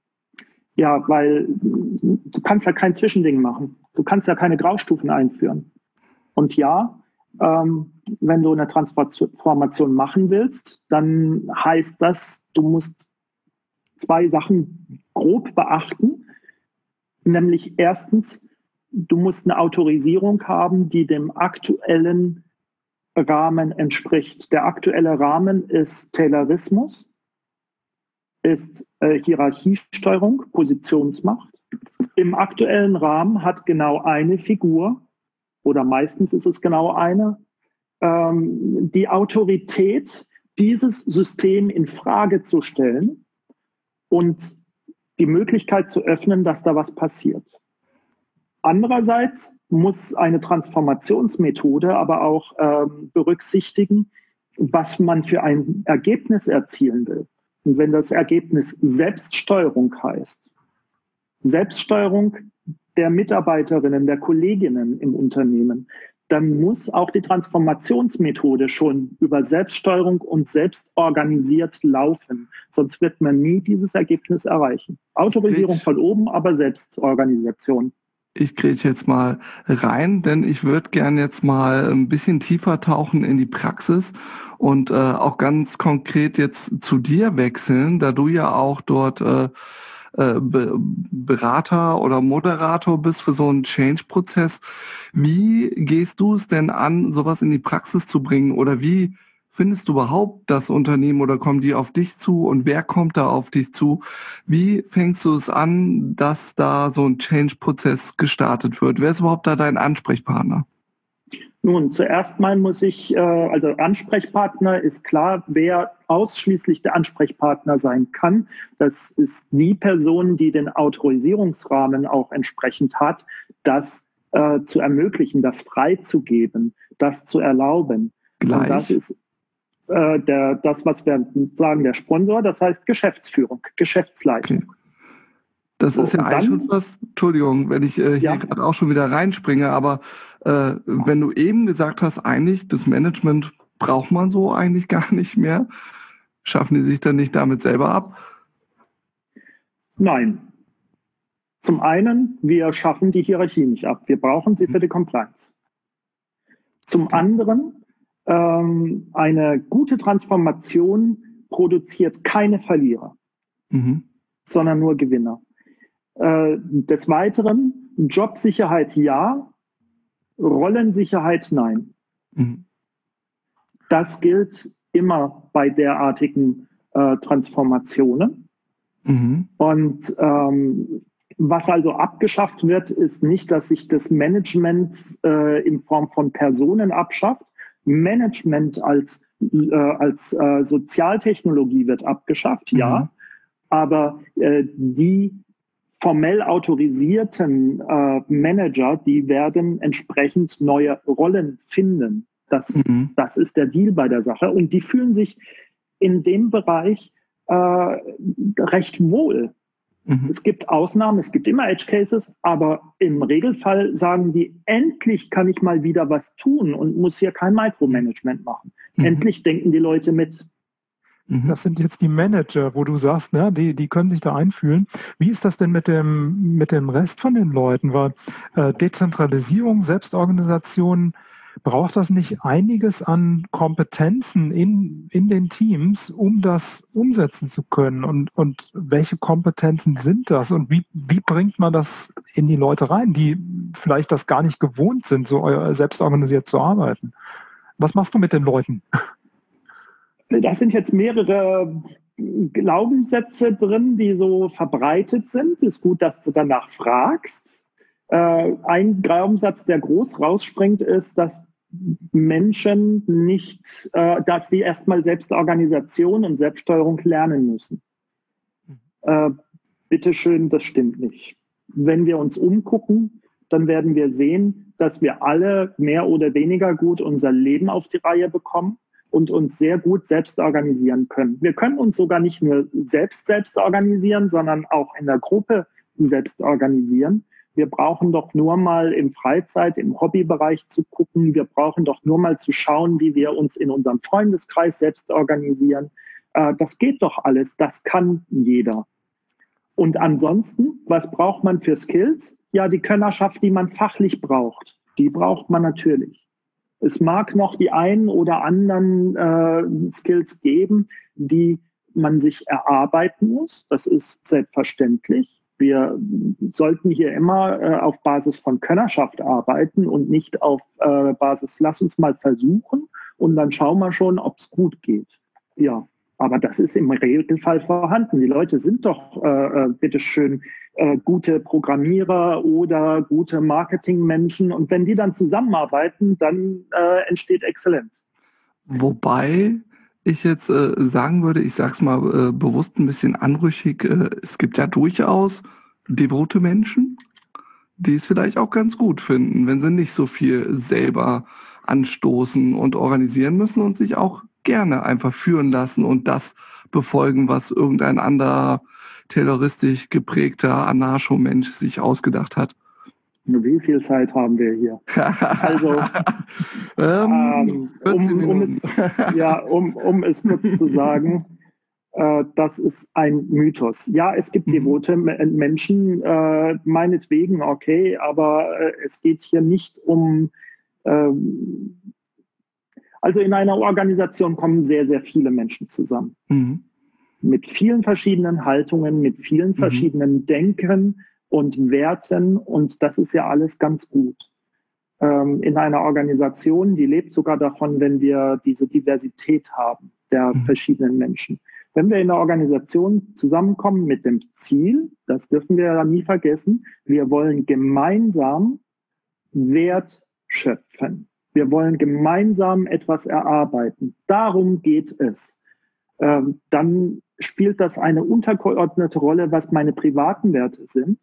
Ja, weil du kannst ja kein Zwischending machen. Du kannst ja keine Graustufen einführen. Und ja, ähm, wenn du eine Transformation machen willst, dann heißt das, du musst zwei Sachen grob beachten. Nämlich erstens, du musst eine Autorisierung haben, die dem aktuellen Rahmen entspricht. Der aktuelle Rahmen ist Taylorismus, ist äh, Hierarchiesteuerung, Positionsmacht. Im aktuellen Rahmen hat genau eine Figur, oder meistens ist es genau eine, ähm, die Autorität, dieses System in Frage zu stellen und die Möglichkeit zu öffnen, dass da was passiert. Andererseits muss eine Transformationsmethode aber auch ähm, berücksichtigen, was man für ein Ergebnis erzielen will. Und wenn das Ergebnis Selbststeuerung heißt, Selbststeuerung der Mitarbeiterinnen, der Kolleginnen im Unternehmen, dann muss auch die Transformationsmethode schon über Selbststeuerung und selbstorganisiert laufen. Sonst wird man nie dieses Ergebnis erreichen. Autorisierung von oben, aber Selbstorganisation. Ich grätsche jetzt mal rein, denn ich würde gern jetzt mal ein bisschen tiefer tauchen in die Praxis und äh, auch ganz konkret jetzt zu dir wechseln, da du ja auch dort äh, äh, Be- Berater oder Moderator bist für so einen Change-Prozess. Wie gehst du es denn an, sowas in die Praxis zu bringen, oder wie findest du überhaupt das Unternehmen, oder kommen die auf dich zu und wer kommt da auf dich zu? Wie fängst du es an, dass da so ein Change-Prozess gestartet wird? Wer ist überhaupt da dein Ansprechpartner? Nun, zuerst mal muss ich, äh, also Ansprechpartner ist klar, wer ausschließlich der Ansprechpartner sein kann. Das ist die Person, die den Autorisierungsrahmen auch entsprechend hat, das äh, zu ermöglichen, das freizugeben, das zu erlauben. Gleich. Und das ist äh, der, das, was wir sagen, der Sponsor, das heißt Geschäftsführung, Geschäftsleitung. Okay. Das So, ist ja und eigentlich dann- schon fast, Entschuldigung, wenn ich äh, hier Ja. gerade auch schon wieder reinspringe, aber äh, wenn du eben gesagt hast, eigentlich, das Management braucht man so eigentlich gar nicht mehr, schaffen die sich dann nicht damit selber ab? Nein. Zum einen, wir schaffen die Hierarchie nicht ab. Wir brauchen sie für die Compliance. Zum anderen, ähm, eine gute Transformation produziert keine Verlierer, Mhm. sondern nur Gewinner. Äh, des Weiteren, Jobsicherheit ja, Rollensicherheit nein. Mhm. Das gilt immer bei derartigen äh, Transformationen. Mhm. Und ähm, was also abgeschafft wird, ist nicht, dass sich das Management äh, in Form von Personen abschafft. Management als, äh, als äh, Sozialtechnologie wird abgeschafft, Mhm. ja. Aber äh, die formell autorisierten äh, Manager, die werden entsprechend neue Rollen finden. Das, Mhm. das ist der Deal bei der Sache. Und die fühlen sich in dem Bereich äh, recht wohl. Mhm. Es gibt Ausnahmen, es gibt immer Edge Cases, aber im Regelfall sagen die, endlich kann ich mal wieder was tun und muss hier kein Micromanagement machen. Mhm. Endlich denken die Leute mit. Mhm. Das sind jetzt die Manager, wo du sagst, ne, die, die können sich da einfühlen. Wie ist das denn mit dem, mit dem Rest von den Leuten? Weil äh, Dezentralisierung, Selbstorganisation, braucht das nicht einiges an Kompetenzen in, in den Teams, um das umsetzen zu können? Und, und welche Kompetenzen sind das? Und wie, wie bringt man das in die Leute rein, die vielleicht das gar nicht gewohnt sind, so äh, selbstorganisiert zu arbeiten? Was machst du mit den Leuten? Das sind jetzt mehrere Glaubenssätze drin, die so verbreitet sind. Ist gut, dass du danach fragst. Äh, ein Glaubenssatz, der groß rausspringt, ist, dass Menschen nicht, äh, dass die erstmal Selbstorganisation und Selbststeuerung lernen müssen. Äh, bitteschön, das stimmt nicht. Wenn wir uns umgucken, dann werden wir sehen, dass wir alle mehr oder weniger gut unser Leben auf die Reihe bekommen und uns sehr gut selbst organisieren können. Wir können uns sogar nicht nur selbst selbst organisieren, sondern auch in der Gruppe selbst organisieren. Wir brauchen doch nur mal im Freizeit-, im Hobbybereich zu gucken. Wir brauchen doch nur mal zu schauen, wie wir uns in unserem Freundeskreis selbst organisieren. Äh, das geht doch alles. Das kann jeder. Und ansonsten, was braucht man für Skills? Ja, die Könnerschaft, die man fachlich braucht, die braucht man natürlich. Es mag noch die einen oder anderen äh, Skills geben, die man sich erarbeiten muss. Das ist selbstverständlich. Wir sollten hier immer äh, auf Basis von Könnerschaft arbeiten und nicht auf äh, Basis, lass uns mal versuchen und dann schauen wir schon, ob es gut geht. Ja, aber das ist im Regelfall vorhanden. Die Leute sind doch, äh, äh, bitteschön, äh, gute Programmierer oder gute Marketingmenschen. Und wenn die dann zusammenarbeiten, dann äh, entsteht Exzellenz. Wobei ich jetzt äh, sagen würde, ich sag's mal äh, bewusst ein bisschen anrüchig, äh, es gibt ja durchaus devote Menschen, die es vielleicht auch ganz gut finden, wenn sie nicht so viel selber anstoßen und organisieren müssen und sich auch gerne einfach führen lassen und das befolgen, was irgendein anderer terroristisch geprägter Anarcho-Mensch sich ausgedacht hat. Wie viel Zeit haben wir hier? Also, ähm, ähm, um, um, es, ja, um, um es kurz zu sagen, äh, das ist ein Mythos. Ja, es gibt mhm. devote Menschen, äh, meinetwegen, okay, aber äh, es geht hier nicht um, ähm, also in einer Organisation kommen sehr, sehr viele Menschen zusammen. Mhm. Mit vielen verschiedenen Haltungen, mit vielen mhm. verschiedenen Denken und Werten, und das ist ja alles ganz gut. Ähm, in einer Organisation, die lebt sogar davon, wenn wir diese Diversität haben der mhm. verschiedenen Menschen. Wenn wir in einer Organisation zusammenkommen mit dem Ziel, das dürfen wir ja nie vergessen, wir wollen gemeinsam Wert schöpfen. Wir wollen gemeinsam etwas erarbeiten. Darum geht es. Ähm, dann spielt das eine untergeordnete Rolle, was meine privaten Werte sind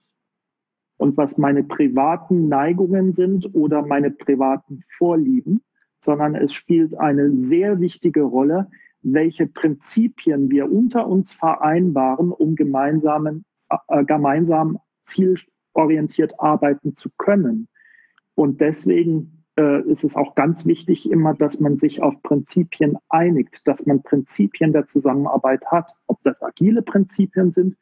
und was meine privaten Neigungen sind oder meine privaten Vorlieben, sondern es spielt eine sehr wichtige Rolle, welche Prinzipien wir unter uns vereinbaren, um gemeinsamen, äh, gemeinsam zielorientiert arbeiten zu können. Und deswegen äh, ist es auch ganz wichtig immer, dass man sich auf Prinzipien einigt, dass man Prinzipien der Zusammenarbeit hat, ob das agile Prinzipien sind,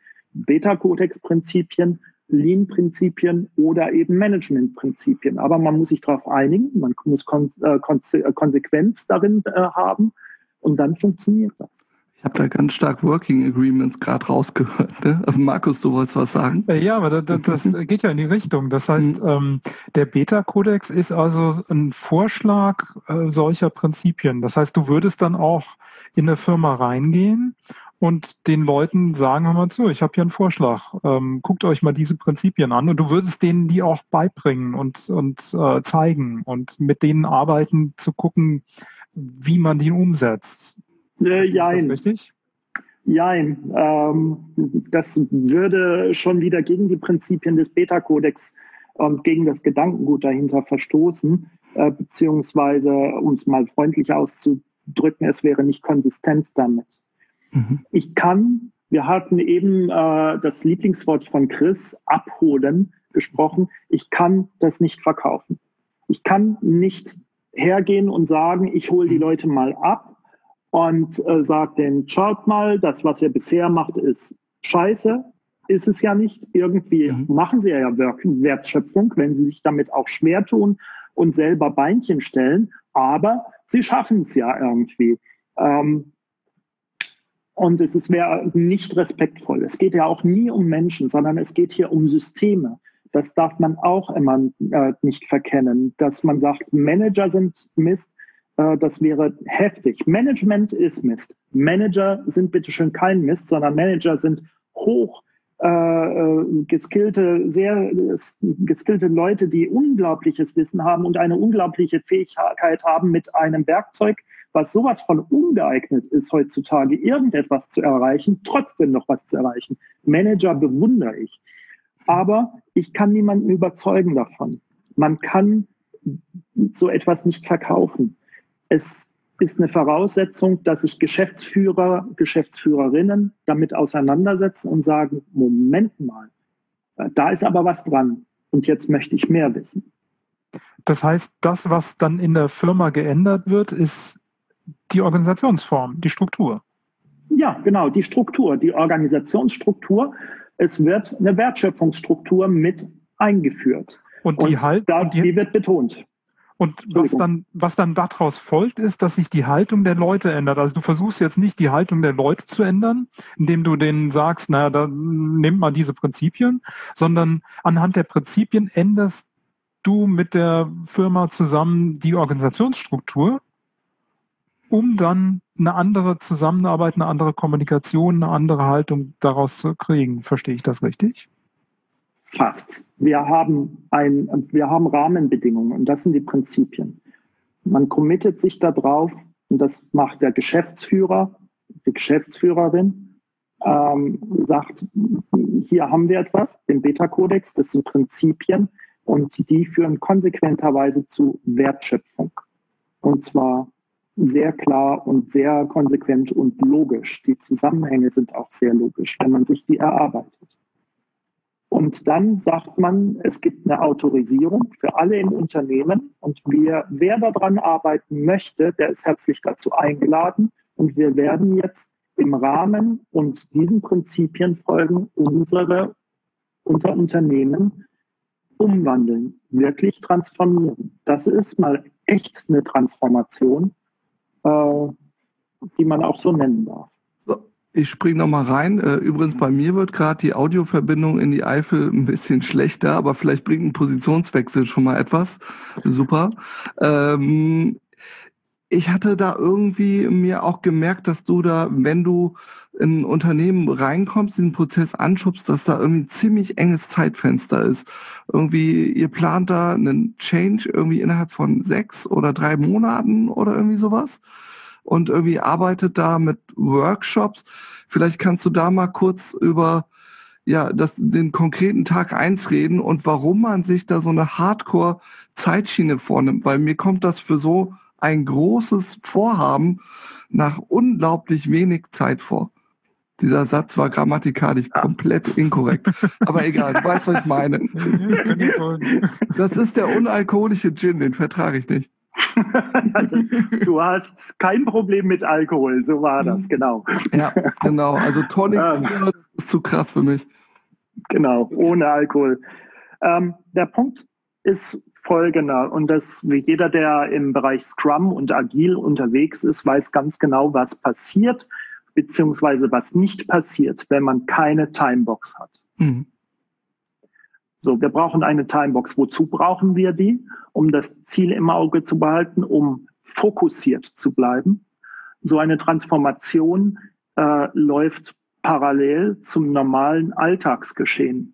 Beta-Kodex-Prinzipien, Lean-Prinzipien oder eben Management-Prinzipien. Aber man muss sich darauf einigen, man muss Kon- äh, Konse- Konsequenz darin äh, haben, und dann funktioniert das. Ich habe da ganz stark Working Agreements gerade rausgehört. Ne? Also Markus, du wolltest was sagen? Ja, aber das, das geht ja in die Richtung. Das heißt, mhm. ähm, der Beta-Kodex ist also ein Vorschlag äh, solcher Prinzipien. Das heißt, du würdest dann auch in eine Firma reingehen und den Leuten sagen, hör mal zu, ich habe hier einen Vorschlag. Ähm, guckt euch mal diese Prinzipien an, und du würdest denen die auch beibringen und, und äh, zeigen und mit denen arbeiten, zu gucken, wie man die umsetzt. Äh, jein. Ist das richtig? Jein. Ähm, das würde schon wieder gegen die Prinzipien des Beta-Kodex und gegen das Gedankengut dahinter verstoßen, äh, beziehungsweise, um es mal freundlich auszudrücken, es wäre nicht konsistent damit. Mhm. Ich kann, wir hatten eben äh, das Lieblingswort von Chris, abholen, gesprochen. Ich kann das nicht verkaufen. Ich kann nicht hergehen und sagen, ich hole die Leute mal ab und äh, sage denen, schaut mal, das, was ihr bisher macht, ist scheiße. Ist es ja nicht. Irgendwie mhm. machen sie ja Wertschöpfung, wenn sie sich damit auch schwer tun und selber Beinchen stellen. Aber sie schaffen es ja irgendwie. Ähm, und es wäre nicht respektvoll. Es geht ja auch nie um Menschen, sondern es geht hier um Systeme. Das darf man auch immer äh, nicht verkennen, dass man sagt, Manager sind Mist, äh, das wäre heftig. Management ist Mist. Manager sind bitteschön kein Mist, sondern Manager sind hoch äh, geskillte, sehr geskillte Leute, die unglaubliches Wissen haben und eine unglaubliche Fähigkeit haben, mit einem Werkzeug, was sowas von ungeeignet ist heutzutage, irgendetwas zu erreichen, trotzdem noch was zu erreichen. Manager bewundere ich. Aber ich kann niemanden überzeugen davon. Man kann so etwas nicht verkaufen. Es ist eine Voraussetzung, dass sich Geschäftsführer, Geschäftsführerinnen damit auseinandersetzen und sagen, Moment mal, da ist aber was dran und jetzt möchte ich mehr wissen. Das heißt, das, was dann in der Firma geändert wird, ist die Organisationsform, die Struktur. Ja, genau, die Struktur, die Organisationsstruktur. Es wird eine Wertschöpfungsstruktur mit eingeführt. Und die, und halt, das, und die, die wird betont. Und was dann, was dann daraus folgt, ist, dass sich die Haltung der Leute ändert. Also du versuchst jetzt nicht, die Haltung der Leute zu ändern, indem du denen sagst, naja, dann nimm mal diese Prinzipien, sondern anhand der Prinzipien änderst du mit der Firma zusammen die Organisationsstruktur, um dann eine andere Zusammenarbeit, eine andere Kommunikation, eine andere Haltung daraus zu kriegen. Verstehe ich das richtig? Fast. Wir haben ein, wir haben Rahmenbedingungen und das sind die Prinzipien. Man committet sich da drauf und das macht der Geschäftsführer, die Geschäftsführerin, ähm, sagt, hier haben wir etwas, den Beta-Kodex, das sind Prinzipien und die führen konsequenterweise zu Wertschöpfung. Und zwar sehr klar und sehr konsequent und logisch. Die Zusammenhänge sind auch sehr logisch, wenn man sich die erarbeitet. Und dann sagt man, es gibt eine Autorisierung für alle im Unternehmen und wir, wer daran arbeiten möchte, der ist herzlich dazu eingeladen und wir werden jetzt im Rahmen und diesen Prinzipien folgen unsere, unser Unternehmen umwandeln, wirklich transformieren. Das ist mal echt eine Transformation, äh, die man auch so nennen darf. Ich springe nochmal rein. Übrigens, bei mir wird gerade die Audioverbindung in die Eifel ein bisschen schlechter, aber vielleicht bringt ein Positionswechsel schon mal etwas. Super. Ähm, ich hatte da irgendwie mir auch gemerkt, dass du da, wenn du in ein Unternehmen reinkommst, diesen Prozess anschubst, dass da irgendwie ein ziemlich enges Zeitfenster ist. Irgendwie, ihr plant da einen Change irgendwie innerhalb von sechs oder drei Monaten oder irgendwie sowas. Und irgendwie arbeitet da mit Workshops. Vielleicht kannst du da mal kurz über ja das, den konkreten Tag eins reden und warum man sich da so eine Hardcore-Zeitschiene vornimmt. Weil mir kommt das für so ein großes Vorhaben nach unglaublich wenig Zeit vor. Dieser Satz war grammatikalisch komplett inkorrekt. Aber egal, du weißt, was ich meine. Das ist der unalkoholische Gin, den vertrage ich nicht. Also, du hast kein Problem mit Alkohol, so war das, genau. Ja, genau. Also Tonic ähm, ist zu krass für mich. Genau, ohne Alkohol. Ähm, der Punkt ist folgender, und das wie jeder, der im Bereich Scrum und Agil unterwegs ist, weiß ganz genau, was passiert, beziehungsweise was nicht passiert, wenn man keine Timebox hat. Mhm. So, wir brauchen eine Timebox. Wozu brauchen wir die? Um das Ziel im Auge zu behalten, um fokussiert zu bleiben. So eine Transformation äh, läuft parallel zum normalen Alltagsgeschehen.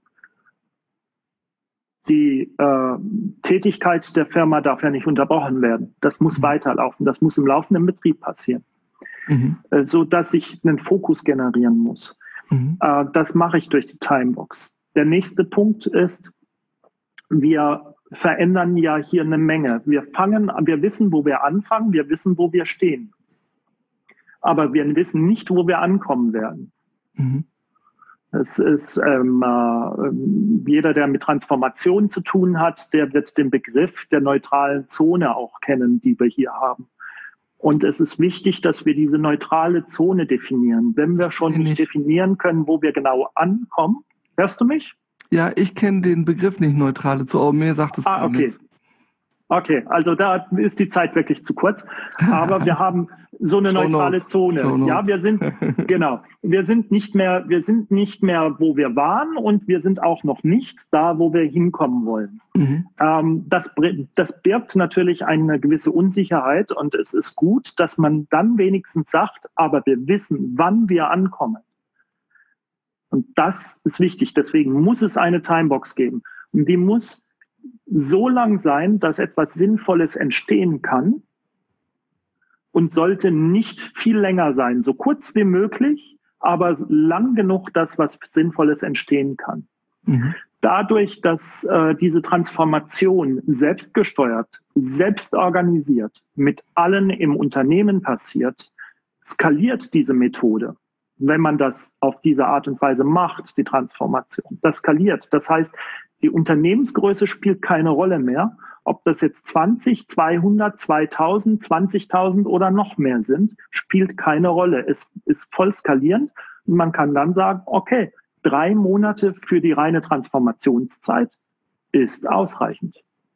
Die äh, Tätigkeit der Firma darf ja nicht unterbrochen werden. Das muss mhm. weiterlaufen. Das muss im laufenden Betrieb passieren. Mhm. Äh, so dass ich einen Fokus generieren muss. Mhm. Äh, das mache ich durch die Timebox. Der nächste Punkt ist, wir verändern ja hier eine Menge. Wir fangen, wir wissen, wo wir anfangen, wir wissen, wo wir stehen. Aber wir wissen nicht, wo wir ankommen werden. Mhm. Es ist ähm, äh, jeder, der mit Transformation zu tun hat, der wird den Begriff der neutralen Zone auch kennen, die wir hier haben. Und es ist wichtig, dass wir diese neutrale Zone definieren. Wenn wir schon nicht definieren können, wo wir genau ankommen. Hörst du mich? Ja, ich kenne den Begriff nicht, neutrale Zone, aber mir sagt es ah, okay. nichts. Okay, also da ist die Zeit wirklich zu kurz. Aber wir haben so eine neutrale Zone. Ja, wir sind, genau, wir sind nicht mehr, wir sind nicht mehr, wo wir waren, und wir sind auch noch nicht da, wo wir hinkommen wollen. Mhm. Ähm, das, das birgt natürlich eine gewisse Unsicherheit, und es ist gut, dass man dann wenigstens sagt, aber wir wissen, wann wir ankommen. Und das ist wichtig. Deswegen muss es eine Timebox geben. Und die muss so lang sein, dass etwas Sinnvolles entstehen kann, und sollte nicht viel länger sein. So kurz wie möglich, aber lang genug, dass was Sinnvolles entstehen kann. Mhm. Dadurch, dass äh, diese Transformation selbstgesteuert, selbst organisiert, mit allen im Unternehmen passiert, skaliert diese Methode. Wenn man das auf diese Art und Weise macht, die Transformation, das skaliert. Das heißt, die Unternehmensgröße spielt keine Rolle mehr, ob das jetzt zwanzig, zweihundert, zweitausend, zwanzigtausend oder noch mehr sind, spielt keine Rolle. Es ist voll skalierend, und man kann dann sagen, okay, drei Monate für die reine Transformationszeit ist ausreichend.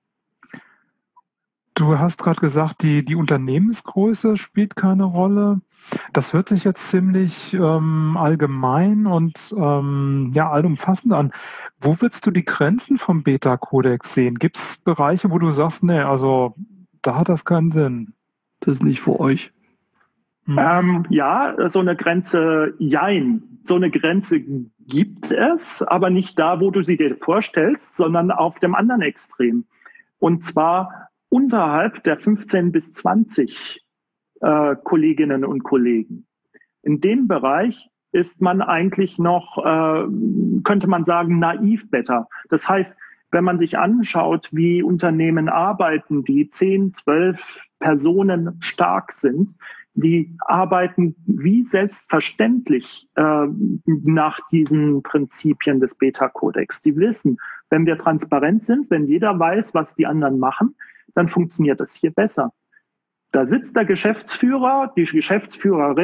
Du hast gerade gesagt, die, die Unternehmensgröße spielt keine Rolle. Das hört sich jetzt ziemlich ähm, allgemein und ähm, ja, allumfassend an. Wo willst du die Grenzen vom Beta-Kodex sehen? Gibt es Bereiche, wo du sagst, nee, also da hat das keinen Sinn? Das ist nicht für euch. Hm. Ähm, ja, so eine Grenze, jein. So eine Grenze gibt es, aber nicht da, wo du sie dir vorstellst, sondern auf dem anderen Extrem. Und zwar unterhalb der fünfzehn bis zwanzig äh, Kolleginnen und Kollegen. In dem Bereich ist man eigentlich noch, äh, könnte man sagen, naiv better. Das heißt, wenn man sich anschaut, wie Unternehmen arbeiten, die zehn, zwölf Personen stark sind, die arbeiten wie selbstverständlich äh, nach diesen Prinzipien des Beta-Kodex. Die wissen, wenn wir transparent sind, wenn jeder weiß, was die anderen machen, dann funktioniert das hier besser. Da sitzt der Geschäftsführer, die Geschäftsführerin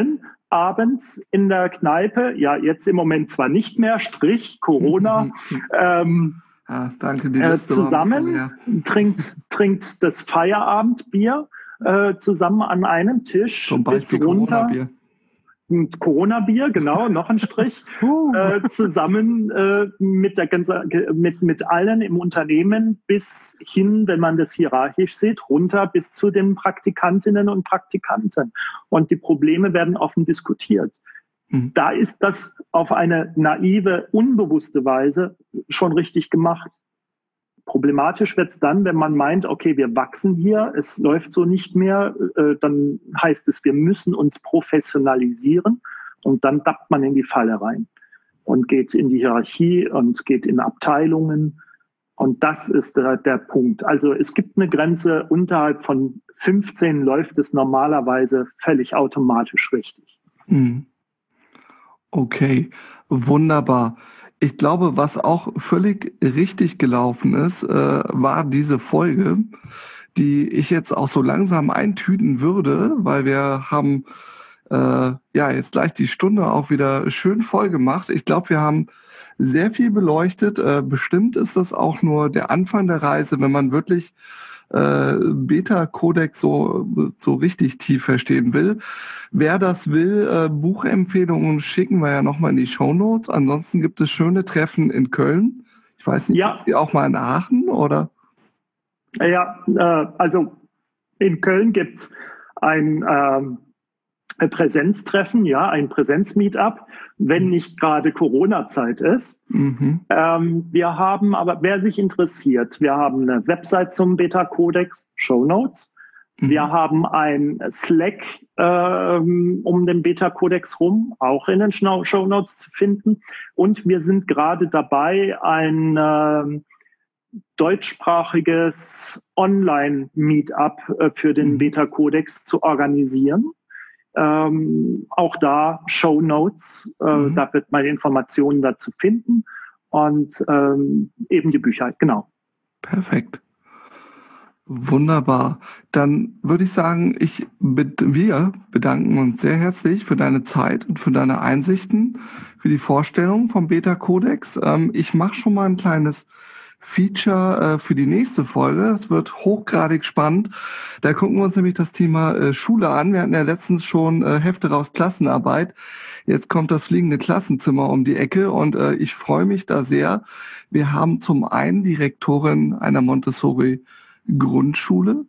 abends in der Kneipe, ja jetzt im Moment zwar nicht mehr, Strich, Corona, ähm, ah, danke, die äh, Liste zusammen, trinkt, trinkt das Feierabendbier äh, zusammen an einem Tisch. Zum Beispiel bis runter. Corona-Bier. Ein Corona-Bier, genau, noch ein Strich, äh, zusammen äh, mit, der ganze, mit, mit allen im Unternehmen bis hin, wenn man das hierarchisch sieht, runter bis zu den Praktikantinnen und Praktikanten. Und die Probleme werden offen diskutiert. Mhm. Da ist das auf eine naive, unbewusste Weise schon richtig gemacht. Problematisch wird es dann, wenn man meint, okay, wir wachsen hier, es läuft so nicht mehr, äh, dann heißt es, wir müssen uns professionalisieren und dann tappt man in die Falle rein und geht in die Hierarchie und geht in Abteilungen und das ist der, der Punkt. Also es gibt eine Grenze, unterhalb von fünfzehn läuft es normalerweise völlig automatisch richtig. Okay, wunderbar. Ich glaube, was auch völlig richtig gelaufen ist, äh, war diese Folge, die ich jetzt auch so langsam eintüten würde, weil wir haben äh, ja jetzt gleich die Stunde auch wieder schön voll gemacht. Ich glaube, wir haben sehr viel beleuchtet. Äh, bestimmt ist das auch nur der Anfang der Reise, wenn man wirklich äh, Beta-Codex so, so richtig tief verstehen will. Wer das will, äh, Buchempfehlungen schicken wir ja nochmal in die Shownotes. Ansonsten gibt es schöne Treffen in Köln. Ich weiß nicht, ja. Gibt es die auch mal in Aachen, oder? Ja, äh, also in Köln gibt es ein ähm, ein Präsenztreffen, ja, ein Präsenzmeetup, wenn nicht gerade Corona-Zeit ist. Mhm. Ähm, wir haben aber, wer sich interessiert, wir haben eine Website zum Beta-Codex, Shownotes. Mhm. Wir haben ein Slack ähm, um den Beta-Codex rum, auch in den Shownotes zu finden. Und wir sind gerade dabei, ein äh, deutschsprachiges Online-Meetup äh, für den mhm. Beta-Codex zu organisieren. Ähm, auch da Shownotes, äh, mhm. da wird man Informationen dazu finden und ähm, eben die Bücher, genau. Perfekt. Wunderbar. Dann würde ich sagen, ich, wir bedanken uns sehr herzlich für deine Zeit und für deine Einsichten, für die Vorstellung vom Beta-Codex. Ähm, ich mache schon mal ein kleines Feature äh, für die nächste Folge. Es wird hochgradig spannend. Da gucken wir uns nämlich das Thema äh, Schule an. Wir hatten ja letztens schon äh, Hefte raus Klassenarbeit. Jetzt kommt das fliegende Klassenzimmer um die Ecke und äh, ich freue mich da sehr. Wir haben zum einen die Rektorin einer Montessori-Grundschule.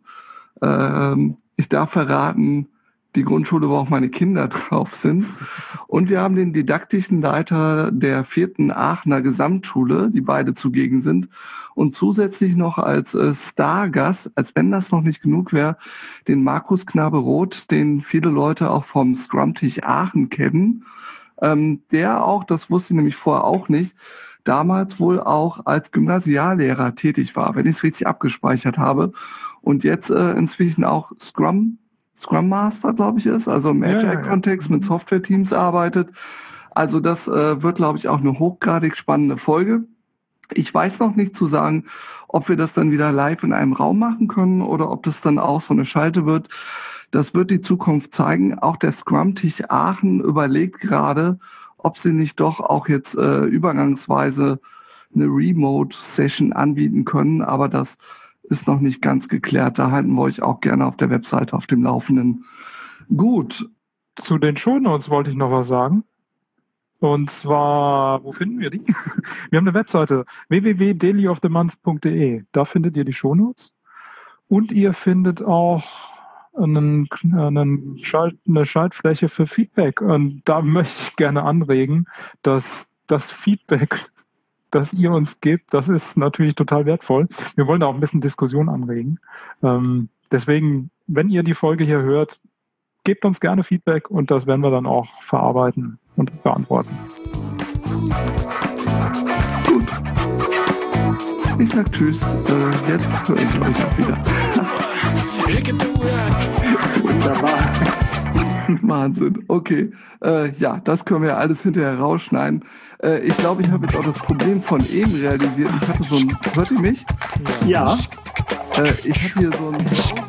Ähm, ich darf verraten, die Grundschule, wo auch meine Kinder drauf sind. Und wir haben den didaktischen Leiter der vierten Aachener Gesamtschule, die beide zugegen sind. Und zusätzlich noch als äh, Stargast, als wenn das noch nicht genug wäre, den Markus Knabe-Roth, den viele Leute auch vom Scrum-Tisch Aachen kennen. Ähm, der auch, das wusste ich nämlich vorher auch nicht, damals wohl auch als Gymnasiallehrer tätig war, wenn ich es richtig abgespeichert habe. Und jetzt äh, inzwischen auch Scrum Scrum Master, glaube ich, ist, also im Agile-Kontext ja, ja. mit Software-Teams arbeitet. Also das äh, wird, glaube ich, auch eine hochgradig spannende Folge. Ich weiß noch nicht zu sagen, ob wir das dann wieder live in einem Raum machen können oder ob das dann auch so eine Schalte wird. Das wird die Zukunft zeigen. Auch der Scrum-Tisch Aachen überlegt gerade, ob sie nicht doch auch jetzt äh, übergangsweise eine Remote-Session anbieten können. Aber das ist noch nicht ganz geklärt. Da halten wir euch auch gerne auf der Webseite auf dem Laufenden. Gut. Zu den Shownotes wollte ich noch was sagen. Und zwar, wo finden wir die? Wir haben eine Webseite w w w punkt daily of the month punkt d e. Da findet ihr die Shownotes. Und ihr findet auch einen, einen Schalt, eine Schaltfläche für Feedback. Und da möchte ich gerne anregen, dass das Feedback, das ihr uns gebt, das ist natürlich total wertvoll. Wir wollen da auch ein bisschen Diskussion anregen. Ähm, deswegen, wenn ihr die Folge hier hört, gebt uns gerne Feedback und das werden wir dann auch verarbeiten und beantworten. Gut. Ich sag Tschüss. Äh, jetzt höre ich euch auch wieder. Wunderbar. Wahnsinn. Okay. Äh, ja, das können wir alles hinterher rausschneiden. Äh, ich glaube, ich habe jetzt auch das Problem von eben realisiert. Ich hatte so ein... Hört ihr mich? Ja. Äh, ich habe hier so ein...